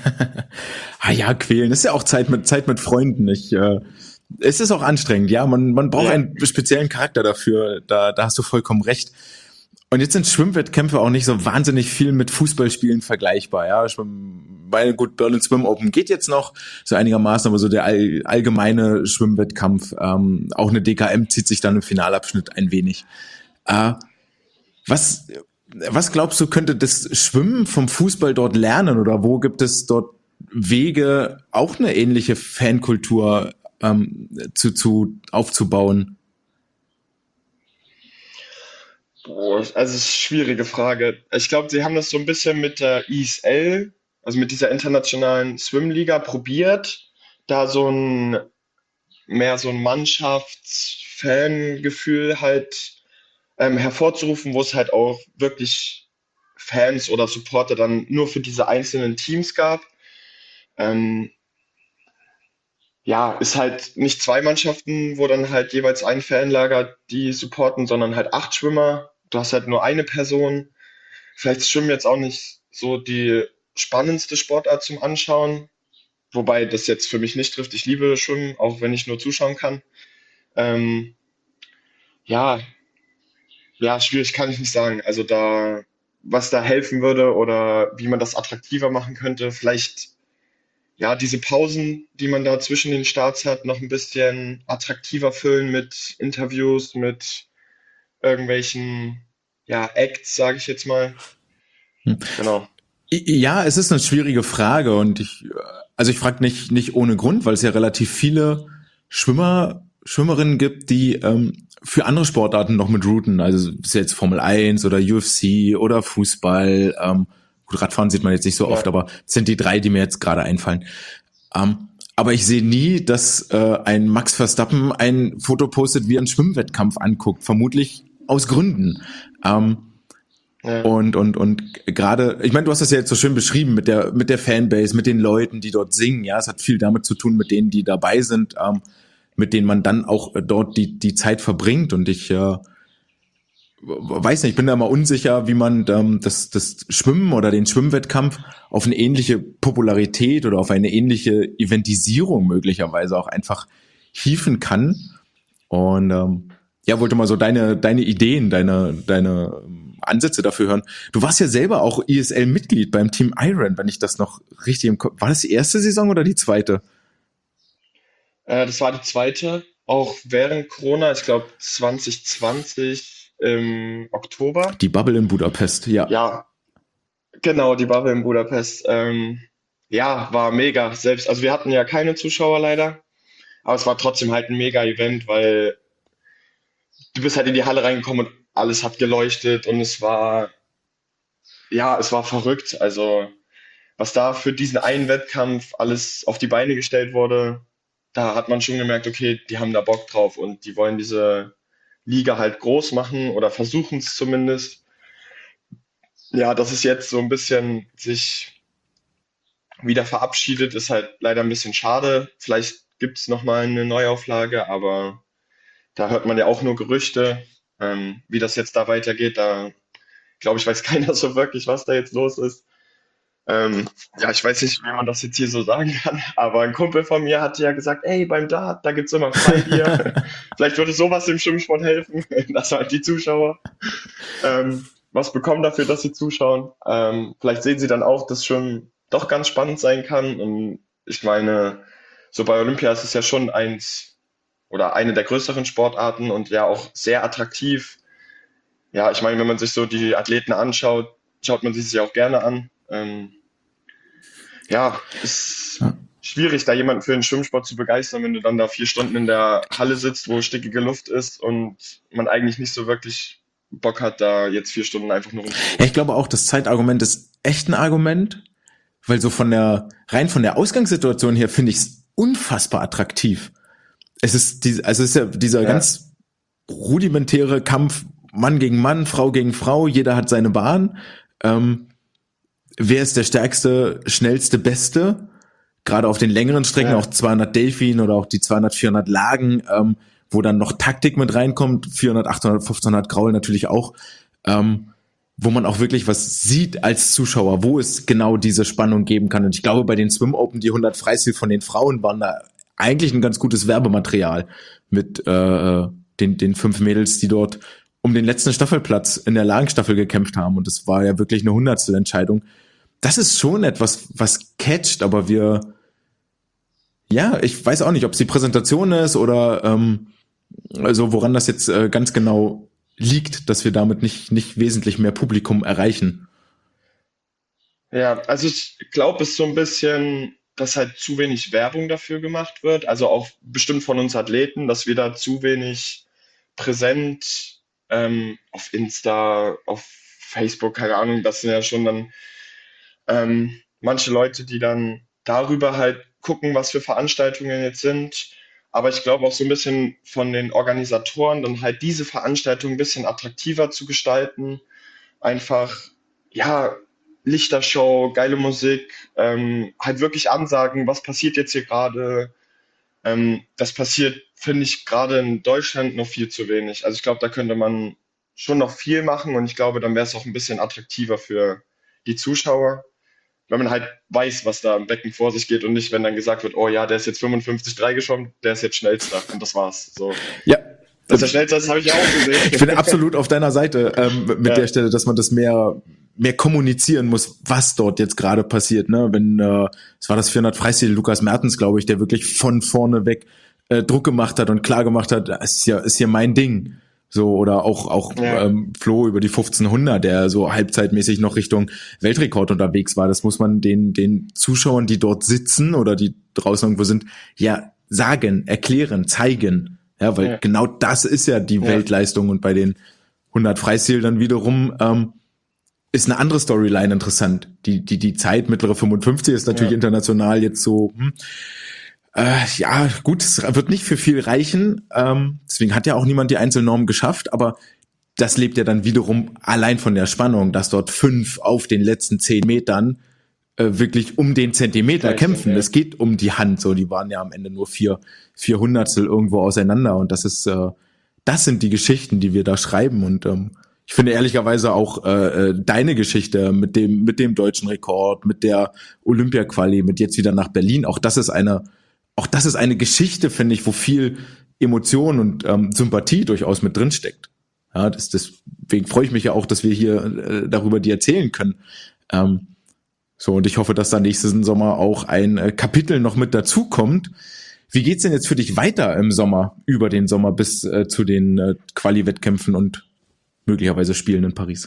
Ah ja, quälen. Ist ja auch Zeit mit, Zeit mit Freunden. Ich, äh, es ist auch anstrengend, ja. Man, man braucht Ja, einen speziellen Charakter dafür. Da, da hast du vollkommen recht. Und jetzt sind Schwimmwettkämpfe auch nicht so wahnsinnig viel mit Fußballspielen vergleichbar, ja. Schwimmen, weil gut, Berlin Swim Open geht jetzt noch so einigermaßen, aber so der all, allgemeine Schwimmwettkampf, ähm, auch eine D K M zieht sich dann im Finalabschnitt ein wenig. Äh, was, was glaubst du, könnte das Schwimmen vom Fußball dort lernen, oder wo gibt es dort Wege, auch eine ähnliche Fankultur ähm, zu, zu aufzubauen? boah, also es ist eine schwierige Frage. Ich glaube, sie haben das so ein bisschen mit der I S L, also mit dieser internationalen Swim-Liga probiert, da so ein mehr so ein Mannschafts-Fangefühl halt ähm, hervorzurufen, wo es halt auch wirklich Fans oder Supporter dann nur für diese einzelnen Teams gab. Ähm, ja, ist halt nicht zwei Mannschaften, wo dann halt jeweils ein Fanlager die supporten, sondern halt acht Schwimmer. Du hast halt nur eine Person. Vielleicht ist Schwimmen jetzt auch nicht so die spannendste Sportart zum Anschauen, wobei das jetzt für mich nicht trifft. Ich liebe Schwimmen, auch wenn ich nur zuschauen kann. Ähm, ja, ja, schwierig kann ich nicht sagen. Also da, was da helfen würde oder wie man das attraktiver machen könnte, vielleicht ja, diese Pausen, die man da zwischen den Starts hat, noch ein bisschen attraktiver füllen mit Interviews, mit irgendwelchen, ja, Acts, sage ich jetzt mal. Genau. Ja, es ist eine schwierige Frage, und ich, also ich frage nicht, nicht ohne Grund, weil es ja relativ viele Schwimmer, Schwimmerinnen gibt, die ähm, für andere Sportarten noch mit routen. Also ist jetzt Formel eins oder U F C oder Fußball. Ähm, gut, Radfahren sieht man jetzt nicht so oft, Ja. aber das sind die drei, die mir jetzt gerade einfallen. Ähm, aber ich sehe nie, dass äh, ein Max Verstappen ein Foto postet, wie er einen Schwimmwettkampf anguckt. Vermutlich aus Gründen. Ähm, Ja. und, und, und gerade, ich meine, du hast das ja jetzt so schön beschrieben mit der, mit der Fanbase, mit den Leuten, die dort singen. Ja, es hat viel damit zu tun, mit denen, die dabei sind, ähm, mit denen man dann auch äh, dort die, die Zeit verbringt. Und ich äh, weiß nicht, ich bin da mal unsicher, wie man ähm, das, das Schwimmen oder den Schwimmwettkampf auf eine ähnliche Popularität oder auf eine ähnliche Eventisierung möglicherweise auch einfach hieven kann. Und ähm, ja, wollte mal so deine, deine Ideen, deine, deine ähm, Ansätze dafür hören. Du warst ja selber auch I S L-Mitglied beim Team Iron, wenn ich das noch richtig im Kopf. War das die erste Saison oder die zweite? Äh, das war die zweite, auch während Corona, ich glaube zwanzig zwanzig im Oktober. Die Bubble in Budapest, ja. Ja, genau, die Bubble in Budapest. Ähm, ja, war mega. Selbst, also wir hatten ja keine Zuschauer leider. Aber es war trotzdem halt ein Mega-Event, weil du bist halt in die Halle reingekommen und alles hat geleuchtet und es war, ja, es war verrückt. Also, was da für diesen einen Wettkampf alles auf die Beine gestellt wurde, da hat man schon gemerkt, okay, die haben da Bock drauf und die wollen diese Liga halt groß machen oder versuchen es zumindest. Ja, dass es jetzt so ein bisschen sich wieder verabschiedet, ist halt leider ein bisschen schade. Vielleicht gibt es nochmal eine Neuauflage, aber da hört man ja auch nur Gerüchte. Ähm, wie das jetzt da weitergeht, da glaube ich, weiß keiner so wirklich, was da jetzt los ist. Ähm, ja, ich weiß nicht, wie man das jetzt hier so sagen kann, aber ein Kumpel von mir hatte ja gesagt, ey, beim Dart, da gibt's immer Freibier. Vielleicht würde sowas im Schwimmsport helfen, dass halt die Zuschauer ähm, was bekommen dafür, dass sie zuschauen. Ähm, vielleicht sehen sie dann auch, dass Schwimmen doch ganz spannend sein kann. Und ich meine, so bei Olympia ist es ja schon eins oder eine der größeren Sportarten und ja auch sehr attraktiv. Ja, ich meine, wenn man sich so die Athleten anschaut, schaut man sich sie auch gerne an. Ähm, ja, ist Ja. schwierig, da jemanden für den Schwimmsport zu begeistern, wenn du dann da vier Stunden in der Halle sitzt, wo stickige Luft ist und man eigentlich nicht so wirklich Bock hat, da jetzt vier Stunden einfach nur Ja, ich rumzusitzen. glaube auch, das Zeitargument ist echt ein Argument, weil so von der, rein von der Ausgangssituation her finde ich es unfassbar attraktiv. Es ist die, also es ist ja dieser Ja, ganz rudimentäre Kampf Mann gegen Mann, Frau gegen Frau, jeder hat seine Bahn. Ähm, wer ist der stärkste, schnellste, beste? Gerade auf den längeren Strecken, auch ja, zweihundert Delfin oder auch die zweihundert, vierhundert Lagen, ähm, wo dann noch Taktik mit reinkommt, vierhundert, achthundert, fünfzehnhundert Graul natürlich auch, ähm, wo man auch wirklich was sieht als Zuschauer, wo es genau diese Spannung geben kann. Und ich glaube, bei den Swim Open, die hundert Freistil von den Frauen waren da eigentlich ein ganz gutes Werbematerial mit äh, den, den fünf Mädels, die dort um den letzten Staffelplatz in der Lagenstaffel gekämpft haben. Und das war ja wirklich eine Hundertstelentscheidung. Das ist schon etwas, was catcht, aber wir, ja, ich weiß auch nicht, ob es die Präsentation ist oder ähm, also woran das jetzt äh, ganz genau liegt, dass wir damit nicht, nicht wesentlich mehr Publikum erreichen. ja. Also ich glaube, es ist so ein bisschen, dass halt zu wenig Werbung dafür gemacht wird. Also auch bestimmt von uns Athleten, dass wir da zu wenig präsent ähm, auf Insta, auf Facebook, keine Ahnung, das sind ja schon dann ähm, manche Leute, die dann darüber halt gucken, was für Veranstaltungen jetzt sind. Aber ich glaube auch so ein bisschen von den Organisatoren dann halt diese Veranstaltung ein bisschen attraktiver zu gestalten. Einfach, ja, Lichtershow, geile Musik, ähm, halt wirklich ansagen, was passiert jetzt hier gerade. Ähm, das passiert, finde ich, gerade in Deutschland noch viel zu wenig. Also ich glaube, da könnte man schon noch viel machen und ich glaube, dann wäre es auch ein bisschen attraktiver für die Zuschauer, wenn man halt weiß, was da im Becken vor sich geht und nicht, wenn dann gesagt wird, oh ja, der ist jetzt fünfundfünfzig Komma drei geschwommen, der ist jetzt schnellster und das war's. So. Ja, Dass der schnellste ist, habe ich ja auch ich bin gesehen. absolut auf deiner Seite ähm, mit Ja, der Stelle, dass man das mehr mehr kommunizieren muss, was dort jetzt gerade passiert. Ne, wenn äh, es war das vierhundert Freistil Lukas Mertens, glaube ich, der wirklich von vorne weg äh, Druck gemacht hat und klar gemacht hat, das ist ja ist hier mein Ding. So oder auch auch ja, ähm, Flo über die fünfzehnhundert, der so halbzeitmäßig noch Richtung Weltrekord unterwegs war. Das muss man den den Zuschauern, die dort sitzen oder die draußen irgendwo sind, ja sagen, erklären, zeigen. Ja, weil ja, genau das ist ja die ja, Weltleistung und bei den hundert Freistil dann wiederum ähm, ist eine andere Storyline interessant. Die die die Zeit mittlere fünfundfünfzig ist natürlich ja, international jetzt so hm, äh, ja gut, es wird nicht für viel reichen. Ähm, deswegen hat ja auch niemand die Einzelnorm geschafft, aber das lebt ja dann wiederum allein von der Spannung, dass dort fünf auf den letzten zehn Metern äh, wirklich um den Zentimeter gleich sind, kämpfen. ja. Es geht um die Hand, so die waren ja am Ende nur vier vier Hundertstel irgendwo auseinander und das ist äh, das sind die Geschichten, die wir da schreiben und ähm, ich finde ehrlicherweise auch äh, äh, deine Geschichte mit dem mit dem deutschen Rekord, mit der Olympia-Quali, mit jetzt wieder nach Berlin, auch das ist eine auch das ist eine Geschichte, finde ich, wo viel Emotion und ähm, Sympathie durchaus mit drin steckt. Ja, das, deswegen freue ich mich ja auch, dass wir hier äh, darüber die erzählen können. Ähm, so, und ich hoffe, dass da nächsten Sommer auch ein äh, Kapitel noch mit dazukommt. Wie geht's denn jetzt für dich weiter im Sommer, über den Sommer bis äh, zu den äh, Quali-Wettkämpfen und möglicherweise Spielen in Paris?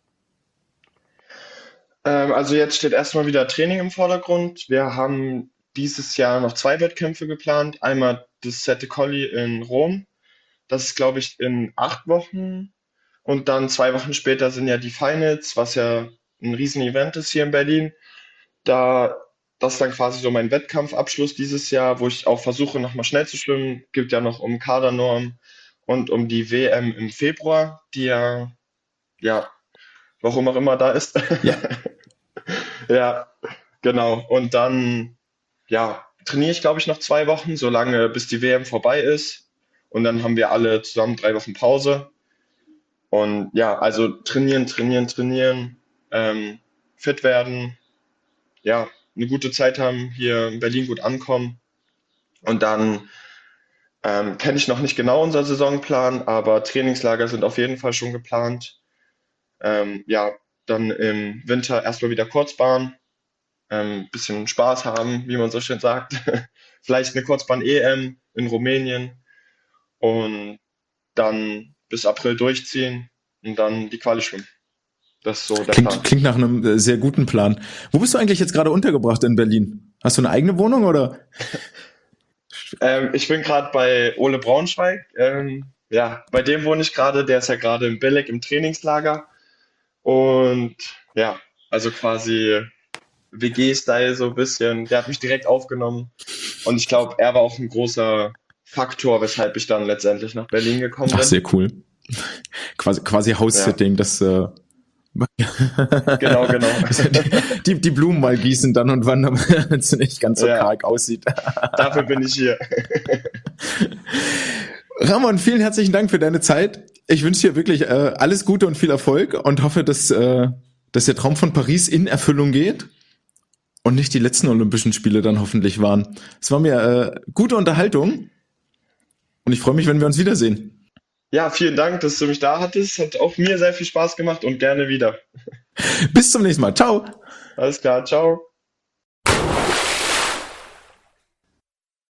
Ähm, also jetzt steht erstmal wieder Training im Vordergrund. Wir haben dieses Jahr noch zwei Wettkämpfe geplant. Einmal das Sette Colli in Rom. Das ist, glaube ich, in acht Wochen. Und dann zwei Wochen später sind ja die Finals, was ja ein Riesen-Event ist hier in Berlin. Da, das ist dann quasi so mein Wettkampfabschluss dieses Jahr, wo ich auch versuche, nochmal schnell zu schwimmen. Gibt ja noch um Kadernorm und um die W M im Februar, die ja, ja, warum auch immer da ist. Ja. Ja, genau. Und dann, ja, trainiere ich, glaube ich, noch zwei Wochen, solange bis die W M vorbei ist. Und dann haben wir alle zusammen drei Wochen Pause. Und ja, also trainieren, trainieren, trainieren, ähm, fit werden, ja, eine gute Zeit haben, hier in Berlin gut ankommen. Und dann ähm, kenne ich noch nicht genau unser Saisonplan, aber Trainingslager sind auf jeden Fall schon geplant. Ähm, ja, dann im Winter erstmal wieder Kurzbahn, ähm, bisschen Spaß haben, wie man so schön sagt. Vielleicht eine Kurzbahn-E M in Rumänien und dann bis April durchziehen und dann die Quali schwimmen. Das ist so der Plan. Klingt, klingt nach einem äh, sehr guten Plan. Wo bist du eigentlich jetzt gerade untergebracht in Berlin? Hast du eine eigene Wohnung oder? Ähm, ich bin gerade bei Ole Braunschweig. Ähm, ja, bei dem wohne ich gerade. Der ist ja gerade in Billig im Trainingslager. Und ja, also quasi W G-Style so ein bisschen. Der hat mich direkt aufgenommen. Und ich glaube, er war auch ein großer Faktor, weshalb ich dann letztendlich nach Berlin gekommen Ach, bin. sehr cool. Quasi, quasi Ja, House-Sitting, das äh, genau, genau. die, die Blumen mal gießen dann und wann, damit es nicht ganz so Ja, karg aussieht. dafür bin ich hier. Ramon, vielen herzlichen Dank für deine Zeit. Ich wünsche dir wirklich äh, alles Gute und viel Erfolg und hoffe, dass, äh, dass der Traum von Paris in Erfüllung geht und nicht die letzten Olympischen Spiele dann hoffentlich waren. Es war mir äh, gute Unterhaltung und ich freue mich, wenn wir uns wiedersehen. Ja, vielen Dank, dass du mich da hattest. Hat auch mir sehr viel Spaß gemacht und gerne wieder. Bis zum nächsten Mal. Ciao. Alles klar, ciao.